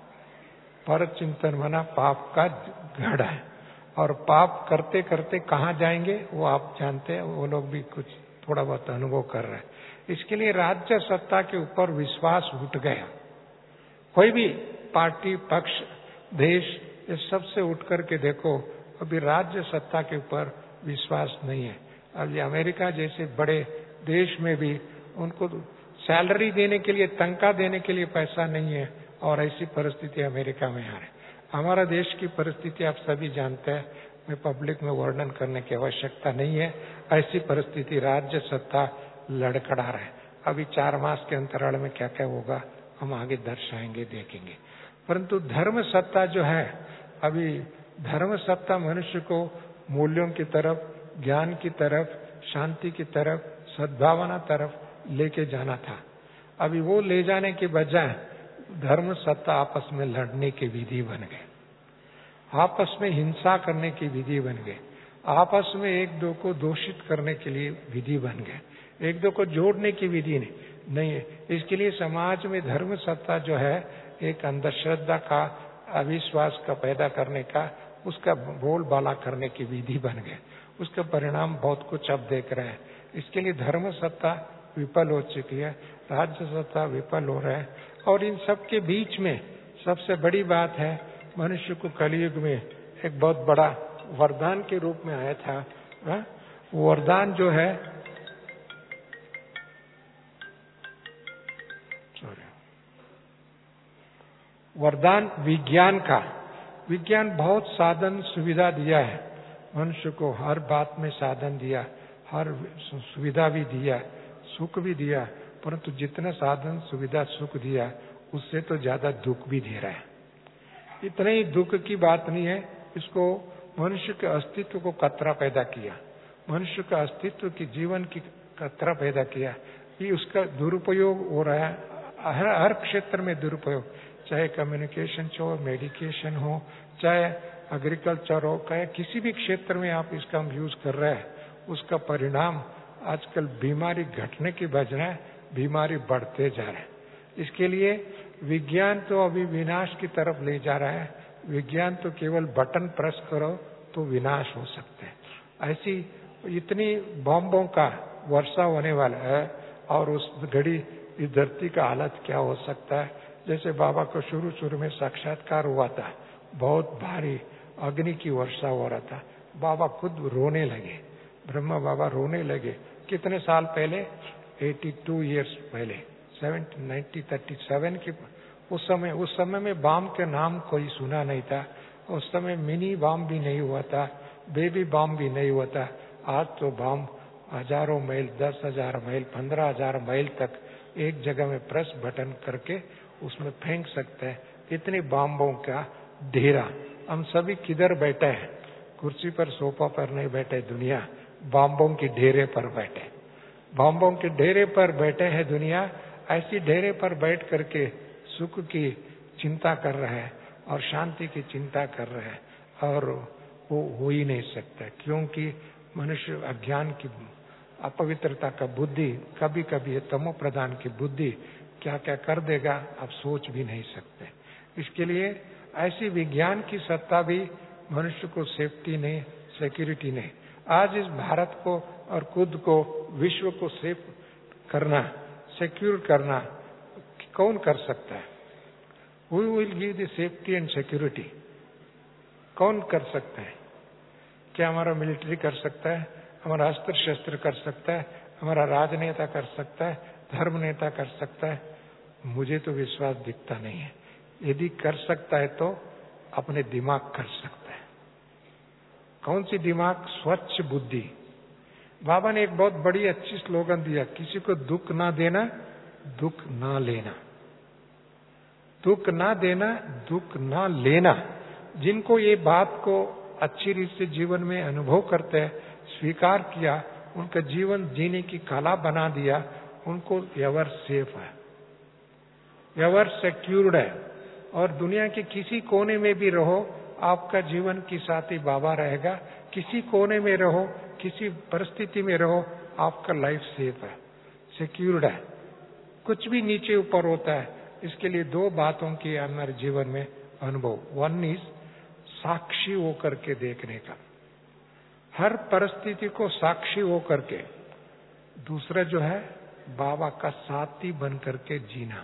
पर चिंतन माना पाप का गढ़ है, और पाप करते करते कहाँ जाएंगे वो आप जानते हैं। वो लोग भी कुछ थोड़ा बहुत अनुभव कर रहे हैं। इसके लिए राज्य सत्ता के ऊपर विश्वास उठ गया। कोई भी पार्टी, पक्ष, देश, इस सब से उठ करके देखो, अभी राज्य सत्ता के ऊपर विश्वास नहीं है। अब ये अमेरिका जैसे बड़े देश में भी उनको सैलरी देने के लिए, तनख्वाह देने के लिए पैसा नहीं है, और ऐसी परिस्थिति अमेरिका में आ रही है। हमारा देश की परिस्थिति आप सभी जानते हैं, मैं पब्लिक में वर्णन करने की आवश्यकता नहीं है। ऐसी परिस्थिति, राज्य सत्ता लड़खड़ा रहा है। अभी चार मास के अंतराल में क्या क्या होगा हम आगे दर्शाएंगे, देखेंगे। परंतु धर्म सत्ता जो है, अभी धर्म सत्ता मनुष्य को मूल्यों की तरफ, ज्ञान की तरफ, शांति की तरफ, सद्भावना तरफ लेके जाना था। अभी वो ले जाने के बजाय धर्म सत्ता आपस में लड़ने की विधि बन गए, आपस में हिंसा करने की विधि बन गए, आपस में एक दो को दोषित करने के लिए विधि बन गए, एक दो को जोड़ने की विधि नहीं नहीं है। इसके लिए समाज में धर्म सत्ता जो है, एक अंधश्रद्धा का, अविश्वास का पैदा करने का, उसका बोलबाला करने की विधि बन गए। उसका परिणाम बहुत कुछ अब देख रहे हैं। इसके लिए धर्म सत्ता विफल हो चुकी है, राज्य सत्ता विफल हो रहा है। और इन सब के बीच में सबसे बड़ी बात है, मनुष्य को कलयुग में एक बहुत बड़ा वरदान के रूप में आया था। हा? वो वरदान जो है, सॉरी, वरदान विज्ञान का। विज्ञान बहुत साधन सुविधा दिया है मनुष्य को, हर बात में साधन दिया, हर सुविधा भी दिया, सुख भी दिया। परंतु जितना साधन सुविधा सुख दिया, उससे तो ज्यादा दुख भी दे रहा है। इतने ही दुख की बात नहीं है, इसको मनुष्य के अस्तित्व को खतरा पैदा किया, मनुष्य का अस्तित्व की, जीवन की खतरा पैदा किया। ये उसका दुरुपयोग हो रहा है, हर हर क्षेत्र में दुरुपयोग, चाहे कम्युनिकेशन हो, मेडिकेशन हो, चाहे एग्रीकल्चर हो, चाहे किसी भी क्षेत्र में आप इसका यूज कर रहे हैं, उसका परिणाम आजकल बीमारी घटने की बजाय बीमारी बढ़ते जा रहे हैं। इसके लिए विज्ञान तो अभी विनाश की तरफ ले जा रहा है। विज्ञान तो केवल बटन प्रेस करो तो विनाश हो सकते हैं। ऐसी इतनी बॉम्बों का वर्षा होने वाला है, और उस घड़ी इस धरती का हालत क्या हो सकता है। जैसे बाबा को शुरू शुरू में साक्षात्कार हुआ था, बहुत भारी अग्नि की वर्षा हो रहा था, बाबा खुद रोने लगे, ब्रह्मा बाबा रोने लगे। कितने साल पहले? बयासी इयर्स पहले, नाइनटीन थर्टी सेवन की। उस समय उस समय में बम के नाम कोई सुना नहीं था। उस समय मिनी बम भी नहीं हुआ था, बेबी बम भी नहीं हुआ था। आज तो बम हजारों मील, दस हजार मील, पंद्रह हजार मील तक एक जगह में प्रेस बटन करके उसमें फेंक सकते हैं। इतनी बम्बों का ढेरा। हम सभी किधर बैठे हैं? कुर्सी पर, सोफा पर नहीं बैठे, दुनिया बम्बों की ढेरे पर बैठे, बम्बों के ढेरे पर बैठे हैं दुनिया। ऐसी ढेरे पर बैठ करके सुख की चिंता कर रहे हैं। और शांति की चिंता कर रहे हैं, और वो हो ही नहीं सकता, क्योंकि मनुष्य अज्ञान की, अपवित्रता का बुद्धि, कभी कभी ये तमो प्रधान की बुद्धि क्या क्या कर देगा आप सोच भी नहीं सकते। इसके लिए ऐसी विज्ञान की सत्ता भी मनुष्य को सेफ्टी नहीं, सिक्योरिटी नहीं। आज इस भारत को और खुद को, विश्व को सेफ करना, सिक्योर करना कौन कर सकता है? Who will give the safety and security? कौन कर सकता है? क्या हमारा मिलिट्री कर सकता है? हमारा अस्त्र शस्त्र कर सकता है? हमारा राजनेता कर सकता है? धर्म नेता कर सकता है? मुझे तो विश्वास दिखता नहीं है। यदि कर सकता है तो अपने दिमाग कर सकता है। कौन सी दिमाग? स्वच्छ बुद्धि। बाबा ने एक बहुत बड़ी अच्छी स्लोगन दिया, किसी को दुख ना देना, दुख ना लेना। दुख ना देना, दुख ना लेना। जिनको ये बात को अच्छी रीत से जीवन में अनुभव करते हैं, स्वीकार किया, उनका जीवन जीने की कला बना दिया, उनको एवर सेफ है, एवर सिक्योर्ड है। और दुनिया के किसी कोने में भी रहो, आपका जीवन की साथी बाबा रहेगा। किसी कोने में रहो, किसी परिस्थिति में रहो, आपका लाइफ सेफ है, सिक्योर्ड है। कुछ भी नीचे ऊपर होता है, इसके लिए दो बातों की हमारे जीवन में अनुभव। वन इज साक्षी होकर के देखने का, हर परिस्थिति को साक्षी होकर के। दूसरा जो है बाबा का साथी बन करके जीना।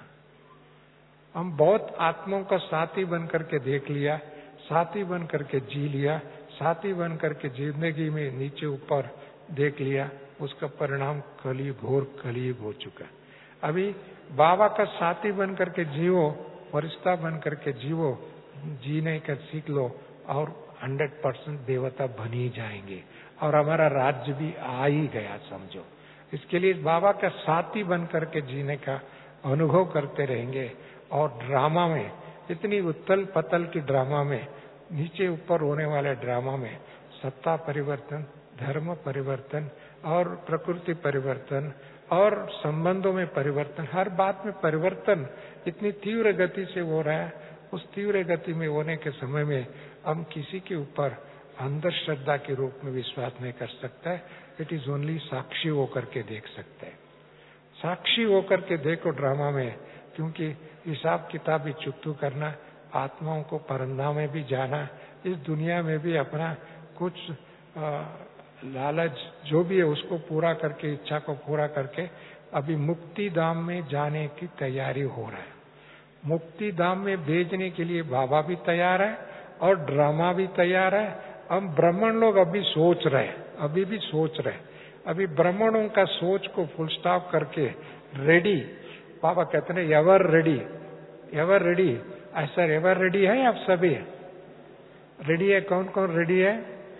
हम बहुत आत्माओं का साथी बन करके देख लिया, साथी बन करके जी लिया, साथी बन करके जिंदगी में नीचे ऊपर देख लिया, उसका परिणाम कली घोर कलयुग हो चुका। अभी बाबा का साथी बन करके जियो, फरिश्ता बन करके जियो, जीने का सीख लो, और हंड्रेड परसेंट देवता बन ही जाएंगे, और हमारा राज्य भी आ ही गया समझो। इसके लिए बाबा का साथी बन करके जीने का अनुभव करते रहेंगे। और ड्रामा में, इतनी उथल पतल की ड्रामा में, नीचे ऊपर होने वाले ड्रामा में, सत्ता परिवर्तन, धर्म परिवर्तन और प्रकृति परिवर्तन और संबंधों में परिवर्तन, हर बात में परिवर्तन इतनी तीव्र गति से हो रहा है। उस तीव्र गति में होने के समय में हम किसी के ऊपर अंधश्रद्धा के रूप में विश्वास नहीं कर सकता है। इट इज ओनली साक्षी होकर के देख सकते हैं। साक्षी होकर के देखो ड्रामा में, क्योंकि हिसाब किताब भी चुकतू करना, आत्माओं को परंधाम में भी जाना, इस दुनिया में भी अपना कुछ आ, लालच जो भी है उसको पूरा करके, इच्छा को पूरा करके अभी मुक्ति धाम में जाने की तैयारी हो रहा है। मुक्ति धाम में भेजने के लिए बाबा भी तैयार है और ड्रामा भी तैयार है। हम ब्राह्मण लोग अभी सोच रहे हैं, अभी भी सोच रहे हैं, अभी ब्राह्मणों का सोच को फुल स्टॉप करके रेडी, बाबा कहते हैं एवर रेडी, एवर रेडी। ऐसा एवर रेडी है? आप सभी रेडी है? कौन कौन रेडी है?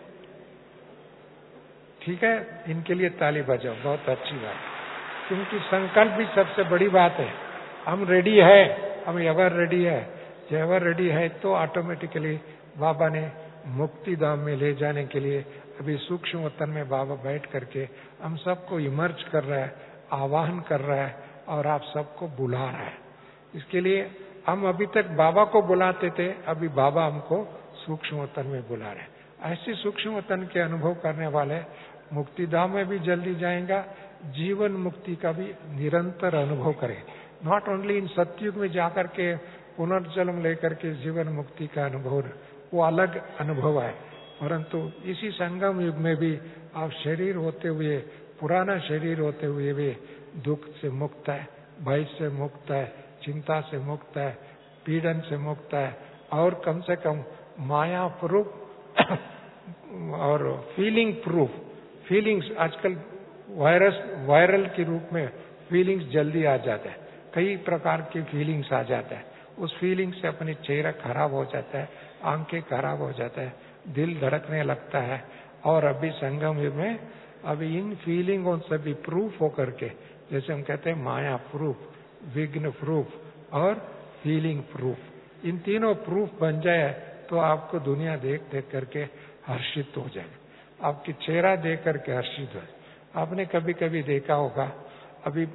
ठीक है, इनके लिए ताली बजाओ, बहुत अच्छी बात, क्योंकि संकल्प भी सबसे बड़ी बात है। हम रेडी है, हम एवर रेडी है। जब एवर रेडी है तो ऑटोमेटिकली बाबा ने मुक्ति धाम में ले जाने के लिए अभी सूक्ष्म वतन में बाबा बैठ करके हम सबको इमर्ज कर रहा है, आवाहन कर रहा है, और आप सबको बुला रहा है। इसके लिए हम अभी तक बाबा को बुलाते थे, अभी बाबा हमको सूक्ष्म वतन में बुला रहे हैं। ऐसे सूक्ष्म वतन के अनुभव करने वाले मुक्ति धाम में भी जल्दी जाएगा, जीवन मुक्ति का भी निरंतर अनुभव करें। नॉट ओनली इन सतयुग में जाकर के पुनर्जन्म लेकर के जीवन मुक्ति का अनुभव, वो अलग अनुभव है, परंतु इसी संगम युग में भी आप शरीर होते हुए, पुराना शरीर होते हुए भी दुख से मुक्त है, भय से मुक्त है, चिंता से मुक्त है, पीड़न से मुक्त है, और कम से कम माया प्रूफ और फीलिंग प्रूफ, फीलिंग्स आजकल वायरस वायरल के रूप में फीलिंग्स जल्दी आ जाता है, कई प्रकार की फीलिंग्स आ जाता है। उस फीलिंग से अपनी चेहरा खराब हो जाता है, आंखें खराब हो जाता है, दिल धड़कने लगता है। और अभी संगम युग में अभी इन फीलिंगों से भी प्रूफ होकर के, जैसे हम कहते हैं माया प्रूफ, विघ्न प्रूफ और फीलिंग प्रूफ, इन तीनों प्रूफ बन जाए तो आपको दुनिया देख देख करके हर्षित हो जाए, आपकी चेहरा देख करके हर्षित हो। आपने कभी कभी देखा होगा, अभी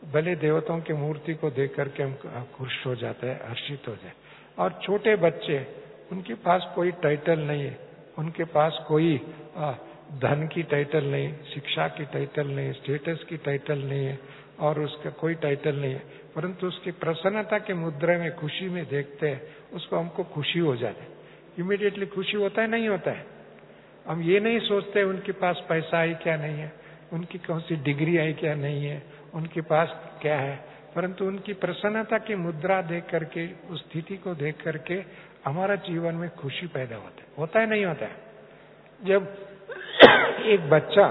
भले देवताओं की मूर्ति को देख करके हम खुश हो जाते हैं, हर्षित हो जाए। और छोटे बच्चे, उनके पास कोई टाइटल नहीं है, उनके पास कोई धन की टाइटल नहीं, शिक्षा की टाइटल नहीं, स्टेटस की टाइटल नहीं है, और उसका कोई टाइटल नहीं है, परंतु उसकी प्रसन्नता के मुद्रा में खुशी में देखते हैं, उसको हमको खुशी हो जाती है। इमीडिएटली खुशी होता है, नहीं होता है? हम ये नहीं सोचते उनके पास पैसा है क्या नहीं है, उनकी कौन सी डिग्री है क्या नहीं है, उनके पास क्या है, परंतु उनकी प्रसन्नता की मुद्रा देख करके, उस स्थिति को देख करके हमारा जीवन में खुशी पैदा होता है। होता है, नहीं होता है? जब एक बच्चा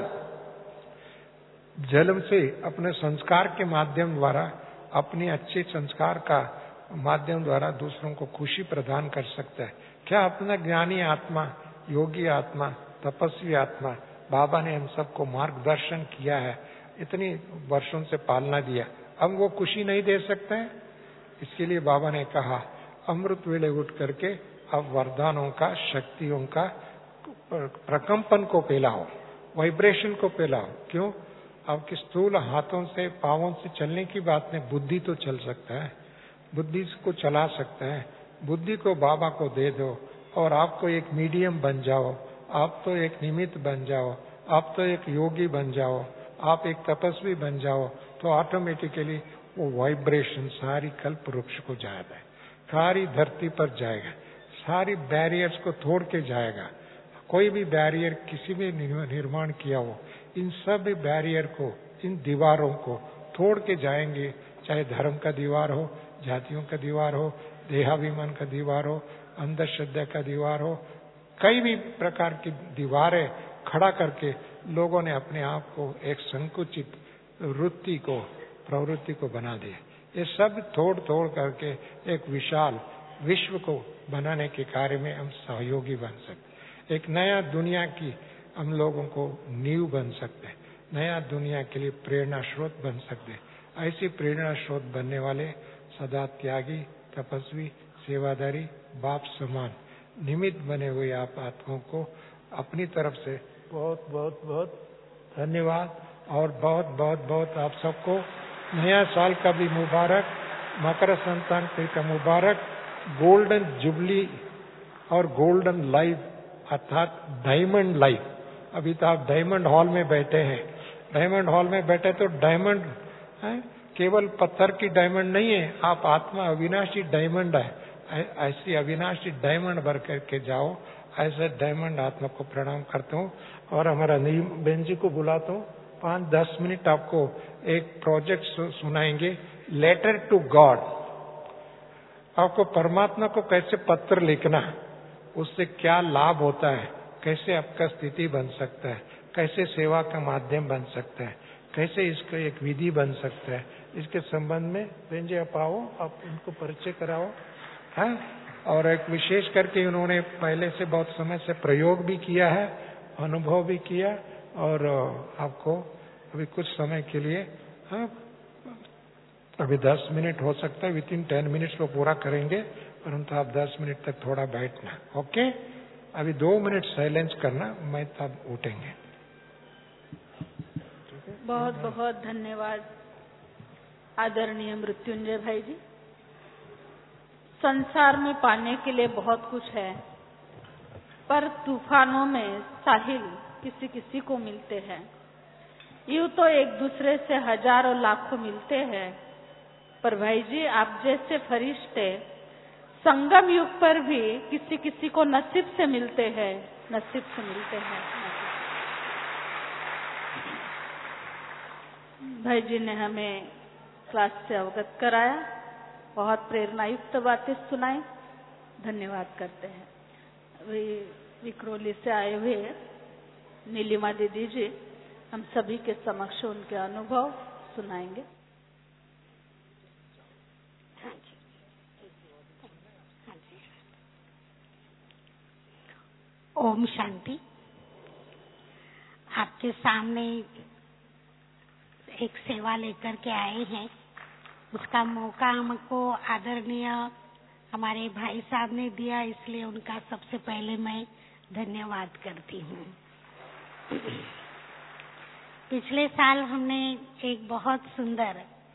जन्म से अपने संस्कार के माध्यम द्वारा, अपने अच्छे संस्कार का माध्यम द्वारा दूसरों को खुशी प्रदान कर सकता है, क्या अपना ज्ञानी आत्मा, योगी आत्मा, तपस्वी आत्मा, बाबा ने हम सबको मार्गदर्शन किया है, इतनी वर्षों से पालना दिया, हम वो खुशी नहीं दे सकते हैं? इसके लिए बाबा ने कहा, अमृत वेले उठ करके अब वरदानों का, शक्तियों का प्रकंपन को फैलाओ, वाइब्रेशन को फैलाओ। क्यों? आपके स्थूल हाथों से, पांवों से चलने की बात नहीं, बुद्धि तो चल सकता है, बुद्धि को चला सकता है। बुद्धि को बाबा को दे दो और आपको एक मीडियम बन जाओ, आप तो एक निमित्त बन जाओ, आप तो एक योगी बन जाओ, आप एक तपस्वी बन जाओ, तो ऑटोमेटिकली वो वाइब्रेशन सारी कल्प वृक्ष को जाएगा, सारी धरती पर जाएगा, सारी बैरियर्स को तोड़ के जाएगा। कोई भी बैरियर किसी भी निर्माण किया हो, इन सब बैरियर को, इन दीवारों को तोड़ के जाएंगे, चाहे धर्म का दीवार हो, जातियों का दीवार हो, देहाभिमान का दीवार हो, अंधश्रद्धा का दीवार हो, कई भी प्रकार की दीवारें खड़ा करके लोगों ने अपने आप को एक संकुचित वृत्ति को, प्रवृत्ति को बना दिया। ये सब तोड़ तोड़ करके एक विशाल विश्व को बनाने के कार्य में हम सहयोगी बन सकते, एक नया दुनिया की हम लोगों को नींव बन सकते हैं, नया दुनिया के लिए प्रेरणा स्रोत बन सकते हैं। ऐसी प्रेरणा स्रोत बनने वाले सदा त्यागी, तपस्वी, सेवादारी, बाप समान निमित्त बने हुए आप आत्माओं को अपनी तरफ से बहुत बहुत बहुत धन्यवाद, और बहुत बहुत बहुत आप सबको नया साल का भी मुबारक, मकर संक्रांति का मुबारक, गोल्डन जुबली और गोल्डन लाइफ अर्थात डायमंड लाइफ। अभी तो आप डायमंड हॉल में बैठे हैं, डायमंड हॉल में बैठे तो डायमंड है, केवल पत्थर की डायमंड नहीं है, आप आत्मा अविनाशी डायमंड है। ऐसी अविनाशी डायमंड भर करके जाओ, ऐसे डायमंड आत्मा को प्रणाम करता हूँ। और हमारा नीम बेन जी को बुलाता हूँ, पाँच दस मिनट आपको एक प्रोजेक्ट सुनाएंगे, लेटर टू गॉड। आपको परमात्मा को कैसे पत्र लिखना, उससे क्या लाभ होता है, कैसे आपका स्थिति बन सकता है, कैसे सेवा का माध्यम बन सकता है, कैसे इसका एक विधि बन सकता है, इसके संबंध में बेन जी आप आओ, आप उनको परिचय कराओ। हाँ, और एक विशेष करके उन्होंने पहले से बहुत समय से प्रयोग भी किया है, अनुभव भी किया, और आपको अभी कुछ समय के लिए, हाँ अभी दस मिनट हो सकता है, विद इन टेन मिनट्स वो पूरा करेंगे, परंतु आप दस मिनट तक थोड़ा बैठना, ओके? अभी दो मिनट साइलेंस करना, मैं तब उठेंगे। बहुत बहुत धन्यवाद आदरणीय मृत्युंजय भाई जी। संसार में पाने के लिए बहुत कुछ है, पर तूफानों में साहिल किसी किसी को मिलते हैं। यूं तो एक दूसरे से हजारों लाखों मिलते हैं, पर भाई जी आप जैसे फरिश्ते संगम युग पर भी किसी किसी को नसीब से मिलते हैं, नसीब से मिलते हैं। भाई जी ने हमें क्लास से अवगत कराया, बहुत प्रेरणायुक्त बातें सुनाई, धन्यवाद करते हैं। वे विक्रोली से आए हुए नीलिमा दीदी जी हम सभी के समक्ष उनके अनुभव सुनाएंगे। ओम शांति। आपके सामने एक सेवा लेकर के आए हैं, उसका मौका हमको आदरणीय हमारे भाई साहब ने दिया, इसलिए उनका सबसे पहले मैं धन्यवाद करती हूँ। पिछले साल हमने एक बहुत सुंदर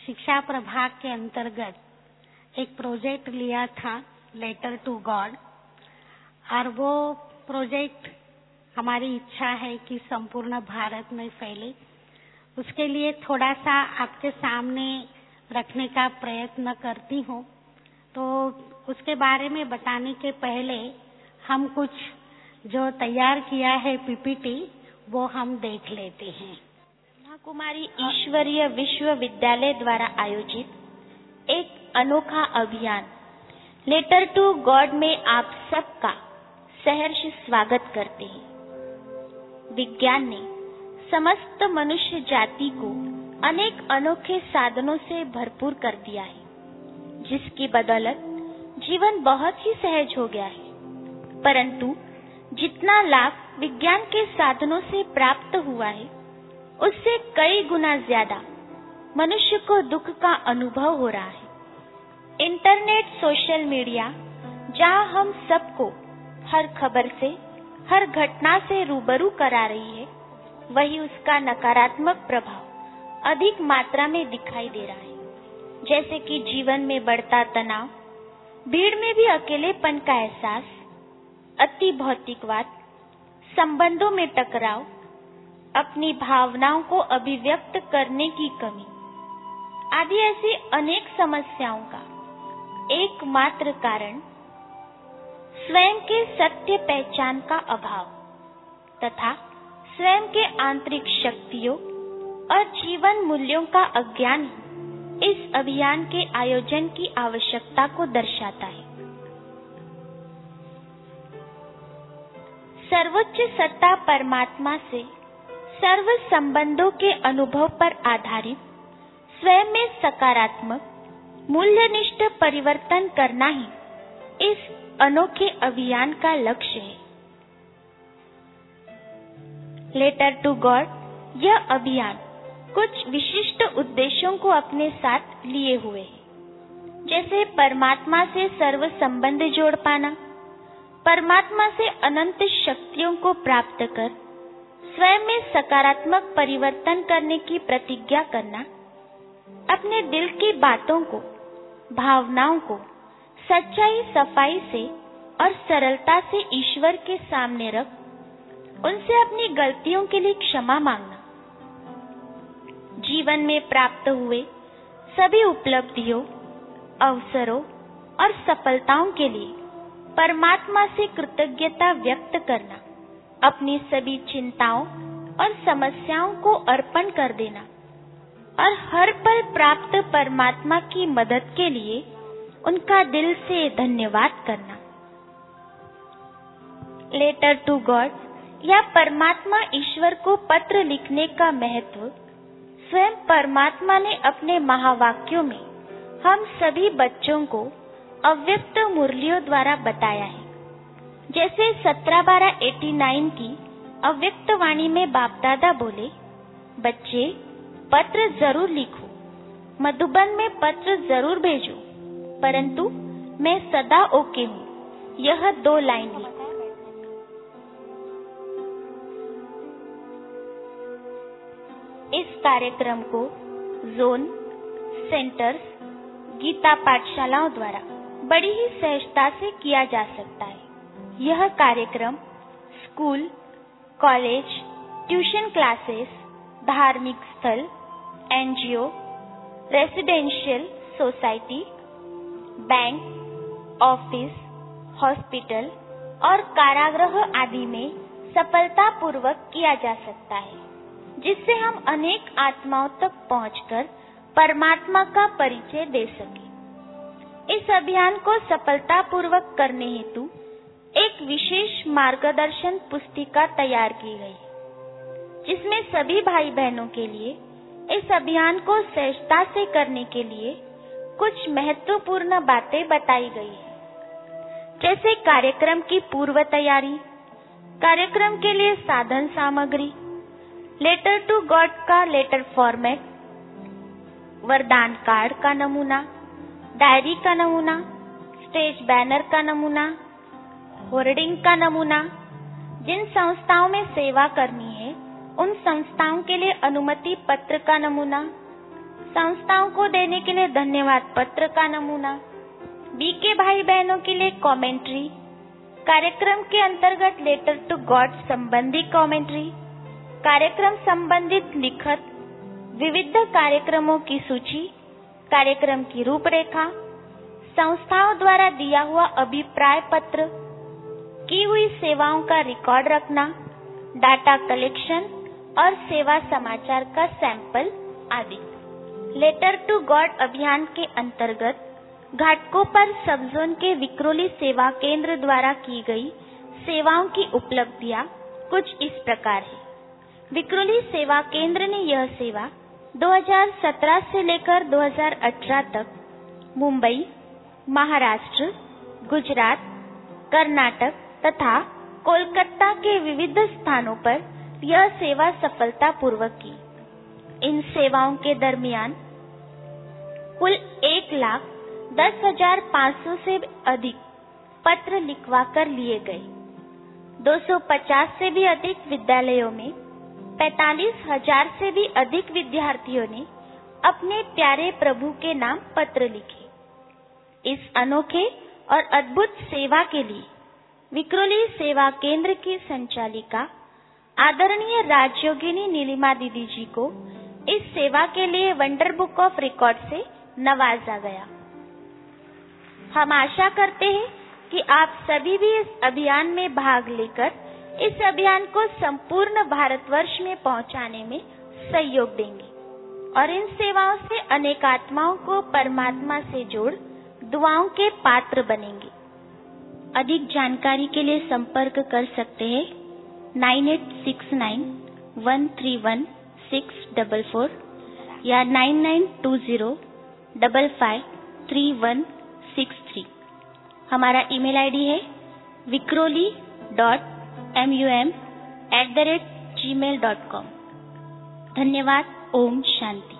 शिक्षा प्रभाग के अंतर्गत एक प्रोजेक्ट लिया था, लेटर टू गॉड, और वो प्रोजेक्ट हमारी इच्छा है कि संपूर्ण भारत में फैले। उसके लिए थोड़ा सा आपके सामने रखने का प्रयत्न करती हूँ। तो उसके बारे में बताने के पहले हम कुछ जो तैयार किया है पीपीटी वो हम देख लेते हैं। ब्रह्मा कुमारी ईश्वरीय विश्वविद्यालय द्वारा आयोजित एक अनोखा अभियान लेटर टू गॉड में आप सबका सहर्ष स्वागत करते हैं। विज्ञान ने समस्त मनुष्य जाति को अनेक अनोखे साधनों से भरपूर कर दिया है, जिसकी बदौलत जीवन बहुत ही सहज हो गया है। परंतु जितना लाभ विज्ञान के साधनों से प्राप्त हुआ है, उससे कई गुना ज्यादा मनुष्य को दुख का अनुभव हो रहा है। इंटरनेट, सोशल मीडिया, जहां हम सबको हर खबर से, हर घटना से रूबरू करा रही है, वही उसका नकारात्मक प्रभाव अधिक मात्रा में दिखाई दे रहा है। जैसे कि जीवन में बढ़ता तनाव, भीड़ में भी अकेलेपन का एहसास, अति भौतिकवाद, संबंधों में टकराव, अपनी भावनाओं को अभिव्यक्त करने की कमी आदि ऐसी अनेक समस्याओं का एकमात्र कारण स्वयं के सत्य पहचान का अभाव तथा स्वयं के आंतरिक शक्तियों और जीवन मूल्यों का अज्ञान इस अभियान के आयोजन की आवश्यकता को दर्शाता है। सर्वोच्च सत्ता परमात्मा से सर्व संबंधों के अनुभव पर आधारित स्वयं में सकारात्मक मूल्यनिष्ठ परिवर्तन करना ही इस अनोखे अभियान का लक्ष्य है। लेटर टू गॉड यह अभियान कुछ विशिष्ट उद्देश्यों को अपने साथ लिए हुए है, जैसे परमात्मा से सर्व संबंध जोड़ पाना, परमात्मा से अनंत शक्तियों को प्राप्त कर स्वयं में सकारात्मक परिवर्तन करने की प्रतिज्ञा करना, अपने दिल की बातों को, भावनाओं को सच्चाई, सफाई से और सरलता से ईश्वर के सामने रख उनसे अपनी गलतियों के लिए क्षमा मांगना, जीवन में प्राप्त हुए सभी उपलब्धियों, अवसरों और सफलताओं के लिए परमात्मा से कृतज्ञता व्यक्त करना, अपनी सभी चिंताओं और समस्याओं को अर्पण कर देना और हर पल प्राप्त परमात्मा की मदद के लिए उनका दिल से धन्यवाद करना। लेटर टू गॉड या परमात्मा ईश्वर को पत्र लिखने का महत्व स्वयं परमात्मा ने अपने महावाक्यों में हम सभी बच्चों को अव्यक्त मुरलियों द्वारा बताया है। जैसे सत्रह बारह एटी नाइन की अव्यक्त वाणी में बाप दादा बोले, बच्चे पत्र जरूर लिखो, मधुबन में पत्र जरूर भेजो, परंतु मैं सदा ओके हूँ। यह दो लाइन लिखो। इस कार्यक्रम को जोन, सेंटर्स, गीता पाठशालाओं द्वारा बड़ी ही सहजता से किया जा सकता है। यह कार्यक्रम स्कूल, कॉलेज, ट्यूशन क्लासेस, धार्मिक स्थल, NGO, residential society, bank, office, hospital और कारागृह आदि में सफलतापूर्वक किया जा सकता है, जिससे हम अनेक आत्माओं तक पहुंचकर परमात्मा का परिचय दे सके। इस अभियान को सफलतापूर्वक करने हेतु एक विशेष मार्गदर्शन पुस्तिका तैयार की गई, जिसमें सभी भाई बहनों के लिए इस अभियान को सहजता से करने के लिए कुछ महत्वपूर्ण बातें बताई गई है, जैसे कार्यक्रम की पूर्व तैयारी, कार्यक्रम के लिए साधन सामग्री, लेटर टू गॉड का लेटर फॉर्मेट, वरदान कार्ड का नमूना, डायरी का नमूना, स्टेज बैनर का नमूना, होर्डिंग का नमूना, जिन संस्थाओं में सेवा करनी है उन संस्थाओं के लिए अनुमति पत्र का नमूना, संस्थाओं को देने के लिए धन्यवाद पत्र का नमूना, बीके भाई बहनों के लिए कमेंट्री, कार्यक्रम के अंतर्गत लेटर टू गॉड संबंधी कमेंट्री, कार्यक्रम संबंधित लिखत, विविध कार्यक्रमों की सूची, कार्यक्रम की रूपरेखा, संस्थाओं द्वारा दिया हुआ अभिप्राय पत्र, की हुई सेवाओं का रिकॉर्ड रखना, डाटा कलेक्शन और सेवा समाचार का सैंपल आदि। लेटर टू गॉड अभियान के अंतर्गत घाटकोपर सब जोन के विक्रोली सेवा केंद्र द्वारा की गई सेवाओं की उपलब्धियां कुछ इस प्रकार है। विक्रोली सेवा केंद्र ने यह सेवा दो हज़ार सत्रह से लेकर दो हज़ार अठारह तक मुंबई, महाराष्ट्र, गुजरात, कर्नाटक तथा कोलकाता के विविध स्थानों पर यह सेवा सफलतापूर्वक की। इन सेवाओं के दरमियान कुल एक लाख दस हजार पाँच सौ से अधिक पत्र लिखवा कर लिए गए। दो सौ पचास से भी अधिक विद्यालयों में पैंतालीस हजार से भी अधिक विद्यार्थियों ने अपने प्यारे प्रभु के नाम पत्र लिखे। इस अनोखे और अद्भुत सेवा के लिए विक्रोली सेवा केंद्र की संचालिका आदरणीय राजयोगिनी नीलिमा दीदी जी को इस सेवा के लिए वंडर बुक ऑफ रिकॉर्ड से नवाजा गया। हम आशा करते हैं कि आप सभी भी इस अभियान में भाग लेकर इस अभियान को संपूर्ण भारतवर्ष में पहुंचाने में सहयोग देंगे और इन सेवाओं से अनेक आत्माओं को परमात्मा से जोड़ दुआओं के पात्र बनेंगे। अधिक जानकारी के लिए संपर्क कर सकते हैं nine eight six nine one three one six four four या nine nine two zero five five three one six three. हमारा ईमेल आईडी है Vikhroli dot M U M at the rate Gmail dot com. धन्यवाद। ओम शांति।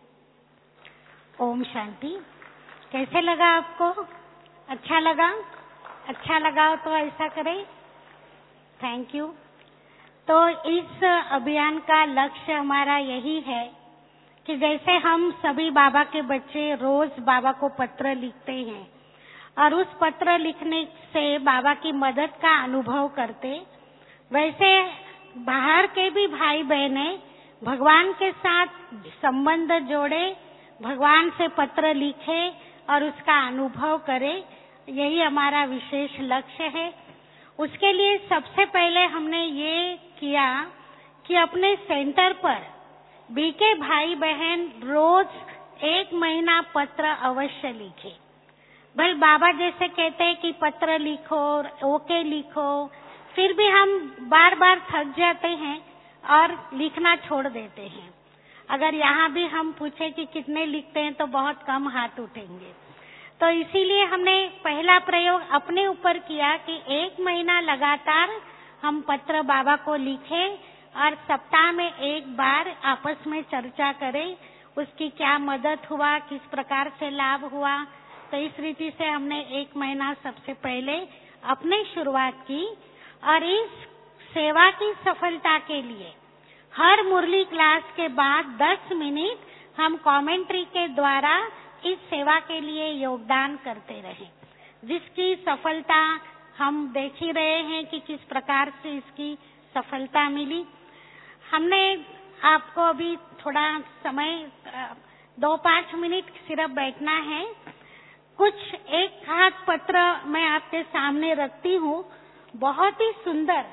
ओम शांति। कैसे लगा आपको? अच्छा लगा? अच्छा लगा तो ऐसा करें। Thank you. तो इस अभियान का लक्ष्य हमारा यही है कि जैसे हम सभी बाबा के बच्चे रोज बाबा को पत्र लिखते हैं और उस पत्र लिखने से बाबा की मदद का अनुभव करते, वैसे बाहर के भी भाई बहने भगवान के साथ संबंध जोड़े, भगवान से पत्र लिखे और उसका अनुभव करे। यही हमारा विशेष लक्ष्य है। उसके लिए सबसे पहले हमने ये किया कि अपने सेंटर पर बीके भाई बहन रोज एक महीना पत्र अवश्य लिखे। भाई बाबा जैसे कहते हैं कि पत्र लिखो, ओके लिखो, फिर भी हम बार बार थक जाते हैं और लिखना छोड़ देते हैं। अगर यहाँ भी हम पूछे कि कितने लिखते हैं तो बहुत कम हाथ उठेंगे। तो इसीलिए हमने पहला प्रयोग अपने ऊपर किया कि एक महीना लगातार हम पत्र बाबा को लिखें और सप्ताह में एक बार आपस में चर्चा करें, उसकी क्या मदद हुआ, किस प्रकार से लाभ हुआ। तो इस रीति से हमने एक महीना सबसे पहले अपने शुरुआत की और इस सेवा की सफलता के लिए हर मुरली क्लास के बाद दस मिनट हम कमेंट्री के द्वारा इस सेवा के लिए योगदान करते रहे, जिसकी सफलता हम देख ही रहे हैं कि किस प्रकार से इसकी सफलता मिली। हमने आपको अभी थोड़ा समय दो पाँच मिनट सिर्फ बैठना है। कुछ एक हाथ पत्र मैं आपके सामने रखती हूँ, बहुत ही सुंदर।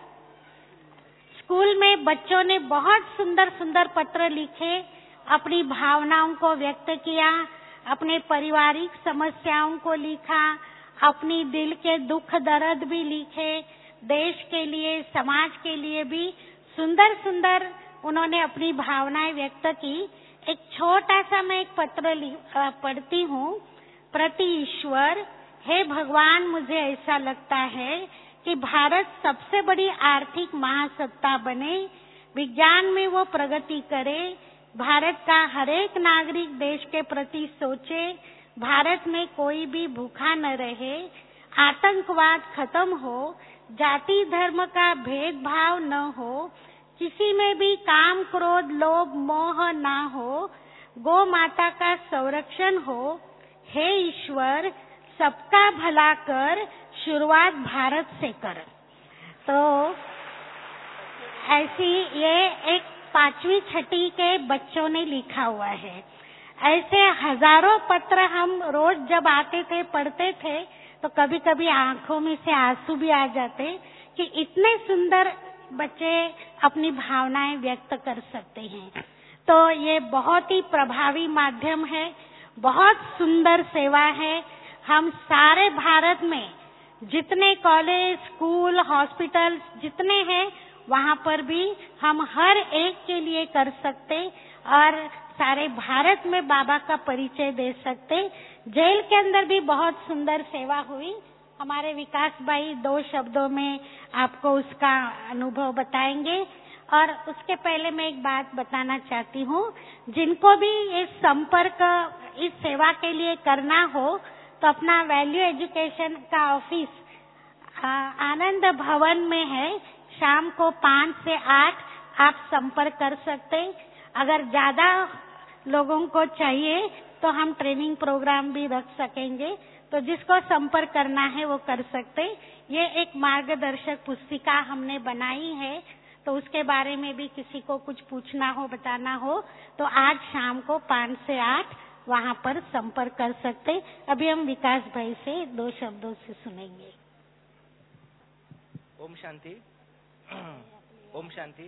स्कूल में बच्चों ने बहुत सुंदर सुंदर पत्र लिखे, अपनी भावनाओं को व्यक्त किया, अपने पारिवारिक समस्याओं को लिखा, अपनी दिल के दुख दर्द भी लिखे, देश के लिए समाज के लिए भी सुंदर सुंदर उन्होंने अपनी भावनाएं व्यक्त की। एक छोटा सा मैं एक पत्र पढ़ती हूँ। प्रति ईश्वर, हे भगवान, मुझे ऐसा लगता है कि भारत सबसे बड़ी आर्थिक महासत्ता बने, विज्ञान में वो प्रगति करे, भारत का हर एक नागरिक देश के प्रति सोचे, भारत में कोई भी भूखा न रहे, आतंकवाद खत्म हो, जाति धर्म का भेदभाव न हो, किसी में भी काम क्रोध लोभ मोह ना हो, गौ माता का संरक्षण हो। हे ईश्वर, सबका भला कर, शुरुआत भारत से कर। तो ऐसी ये एक पांचवी छठी के बच्चों ने लिखा हुआ है। ऐसे हजारों पत्र हम रोज जब आते थे, पढ़ते थे, तो कभी कभी आंखों में से आंसू भी आ जाते कि इतने सुंदर बच्चे अपनी भावनाएं व्यक्त कर सकते हैं। तो ये बहुत ही प्रभावी माध्यम है, बहुत सुंदर सेवा है। हम सारे भारत में जितने कॉलेज, स्कूल, हॉस्पिटल जितने हैं, वहाँ पर भी हम हर एक के लिए कर सकते और सारे भारत में बाबा का परिचय दे सकते। जेल के अंदर भी बहुत सुंदर सेवा हुई। हमारे विकास भाई दो शब्दों में आपको उसका अनुभव बताएंगे। और उसके पहले मैं एक बात बताना चाहती हूँ, जिनको भी इस संपर्क इस सेवा के लिए करना हो तो अपना वैल्यू एजुकेशन का ऑफिस आनंद भवन में है। शाम को पाँच से आठ आप संपर्क कर सकते। अगर ज्यादा लोगों को चाहिए तो हम ट्रेनिंग प्रोग्राम भी रख सकेंगे। तो जिसको संपर्क करना है वो कर सकते। ये एक मार्गदर्शक पुस्तिका हमने बनाई है, तो उसके बारे में भी किसी को कुछ पूछना हो, बताना हो, तो आज शाम को पाँच से आठ वहाँ पर संपर्क कर सकते। अभी हम विकास भाई से दो शब्दों से सुनेंगे। ओम शांति। ओम शांति।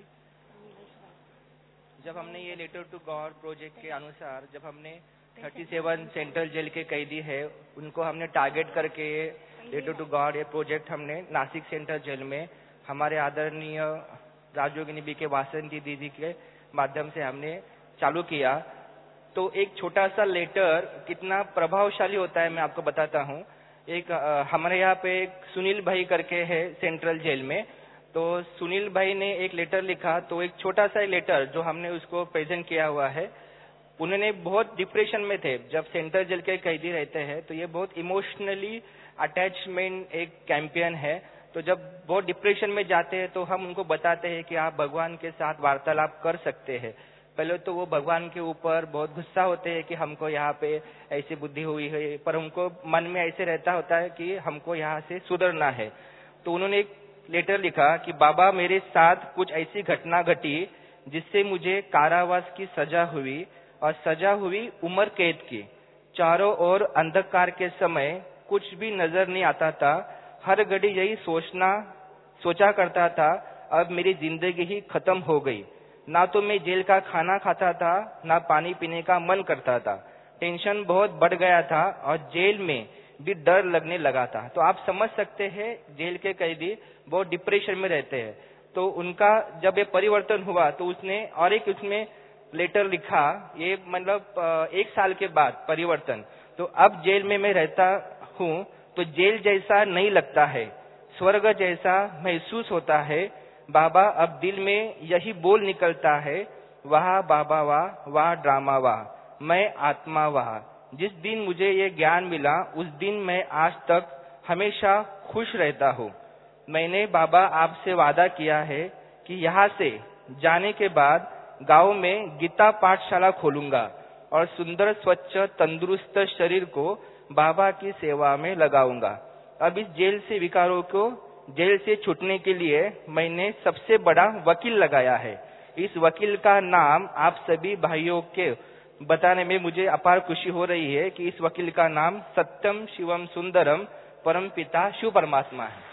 जब हमने ये लेटर टू गॉड प्रोजेक्ट के अनुसार, जब हमने सैंतीस सेंट्रल जेल के कैदी है उनको हमने टारगेट करके लेटर टू गॉड ये प्रोजेक्ट हमने नासिक सेंट्रल जेल में हमारे आदरणीय राजयोगिनी बी के वासंती दीदी के माध्यम से हमने चालू किया। तो एक छोटा सा लेटर कितना प्रभावशाली होता है मैं आपको बताता हूँ। एक आ, हमारे यहाँ पे एक सुनील भाई करके है सेंट्रल जेल में, तो सुनील भाई ने एक लेटर लिखा। तो एक छोटा सा लेटर जो हमने उसको प्रेजेंट किया हुआ है। उन्होंने बहुत डिप्रेशन में थे जब सेंट्रल जेल के कैदी रहते हैं, तो ये बहुत इमोशनली अटैचमेंट एक कैंपेन है। तो जब बहुत डिप्रेशन में जाते हैं तो हम उनको बताते हैं कि आप भगवान के साथ वार्तालाप कर सकते हैं। पहले तो वो भगवान के ऊपर बहुत गुस्सा होते हैं कि हमको यहाँ पे ऐसी बुद्धि हुई है, पर उनको मन में ऐसे रहता होता है कि हमको यहाँ से सुधरना है। तो उन्होंने एक लेटर लिखा कि बाबा, मेरे साथ कुछ ऐसी घटना घटी जिससे मुझे कारावास की सजा हुई, और सजा हुई उम्र कैद की। चारों ओर अंधकार के समय कुछ भी नजर नहीं आता था। हर घड़ी यही सोचना सोचा करता था, अब मेरी जिंदगी ही खत्म हो गई। ना तो मैं जेल का खाना खाता था, ना पानी पीने का मन करता था। टेंशन बहुत बढ़ गया था और जेल में भी डर लगने लगा था। तो आप समझ सकते हैं जेल के कैदी बहुत डिप्रेशन में रहते हैं। तो उनका जब ये परिवर्तन हुआ तो उसने और एक उसमें लेटर लिखा, ये मतलब एक साल के बाद परिवर्तन। तो अब जेल में मैं रहता हूँ तो जेल जैसा नहीं लगता है, स्वर्ग जैसा महसूस होता है। बाबा, अब दिल में यही बोल निकलता है, वाह बाबा वाह, वाह ड्रामा वाह, मैं आत्मा वाह। जिस दिन मुझे ये ज्ञान मिला उस दिन मैं आज तक हमेशा खुश रहता हूँ। मैंने बाबा आपसे वादा किया है कि यहाँ से जाने के बाद गांव में गीता पाठशाला खोलूंगा और सुंदर स्वच्छ तंदुरुस्त शरीर को बाबा की सेवा में लगाऊंगा। अब इस जेल से विकारों को जेल से छूटने के लिए मैंने सबसे बड़ा वकील लगाया है। इस वकील का नाम आप सभी भाइयों के बताने में मुझे अपार खुशी हो रही है कि इस वकील का नाम सत्यम शिवम सुंदरम परम पिता शिव परमात्मा है।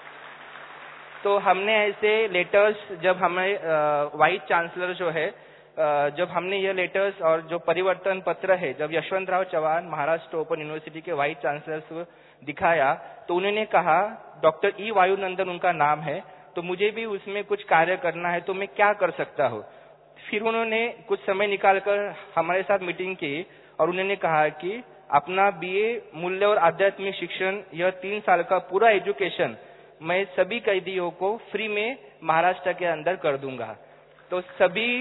तो हमने ऐसे लेटर्स, जब हमें वाइस चांसलर जो है, जब हमने ये लेटर्स और जो परिवर्तन पत्र है, जब यशवंत राव चौहान महाराष्ट्र ओपन यूनिवर्सिटी के वाइस चांसलर को दिखाया तो उन्होंने कहा, डॉक्टर ई वायुनंदन उनका नाम है, तो मुझे भी उसमें कुछ कार्य करना है, तो मैं क्या कर सकता हूँ। फिर उन्होंने कुछ समय निकालकर हमारे साथ मीटिंग की और उन्होंने कहा कि अपना बीए मूल्य और आध्यात्मिक शिक्षण, यह तीन साल का पूरा एजुकेशन मैं सभी कैदियों को फ्री में महाराष्ट्र के अंदर कर दूंगा। तो सभी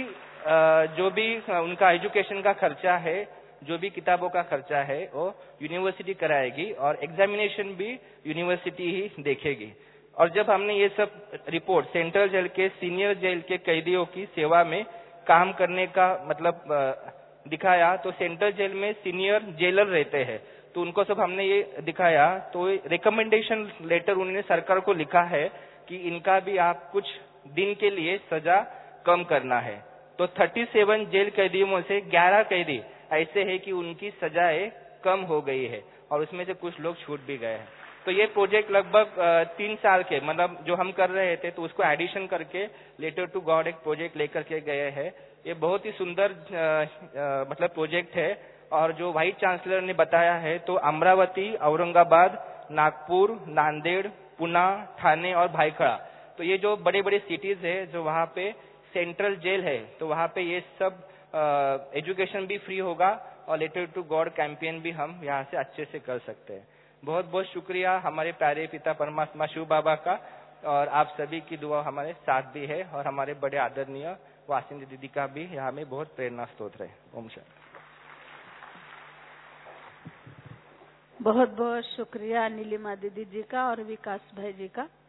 जो भी उनका एजुकेशन का खर्चा है, जो भी किताबों का खर्चा है, वो यूनिवर्सिटी कराएगी और एग्जामिनेशन भी यूनिवर्सिटी ही देखेगी। और जब हमने ये सब रिपोर्ट सेंट्रल जेल के सीनियर जेल के कैदियों की सेवा में काम करने का मतलब दिखाया तो सेंट्रल जेल में सीनियर जेलर रहते हैं, तो उनको सब हमने ये दिखाया, तो रिकमेंडेशन लेटर उन्होंने सरकार को लिखा है कि इनका भी आप कुछ दिन के लिए सजा कम करना है। तो सैंतीस जेल कैदियों में से ग्यारह कैदी ऐसे है कि उनकी सजाएं कम हो गई है और उसमें से कुछ लोग छूट भी गए हैं। तो ये प्रोजेक्ट लगभग तीन साल के मतलब जो हम कर रहे थे तो उसको एडिशन करके लेटर टू गॉड एक प्रोजेक्ट लेकर के गए हैं। ये बहुत ही सुंदर मतलब प्रोजेक्ट है और जो वाइस चांसलर ने बताया है तो अमरावती, औरंगाबाद, नागपुर, नांदेड़, पुणे, ठाणे और भाईखड़ा, तो ये जो बड़े बड़े सिटीज है जो वहाँ पे सेंट्रल जेल है तो वहाँ पे ये सब एजुकेशन भी फ्री होगा और लेटर टू गॉड कैंपेन भी हम यहाँ से अच्छे से कर सकते हैं। बहुत बहुत शुक्रिया हमारे प्यारे पिता परमात्मा शिव बाबा का, और आप सभी की दुआ हमारे साथ भी है और हमारे बड़े आदरणीय वासिंदी दीदी का भी यहाँ में बहुत प्रेरणा स्रोत है। ओम शांति। बहुत बहुत शुक्रिया नीलिमा दीदी जी का और विकास भाई जी का।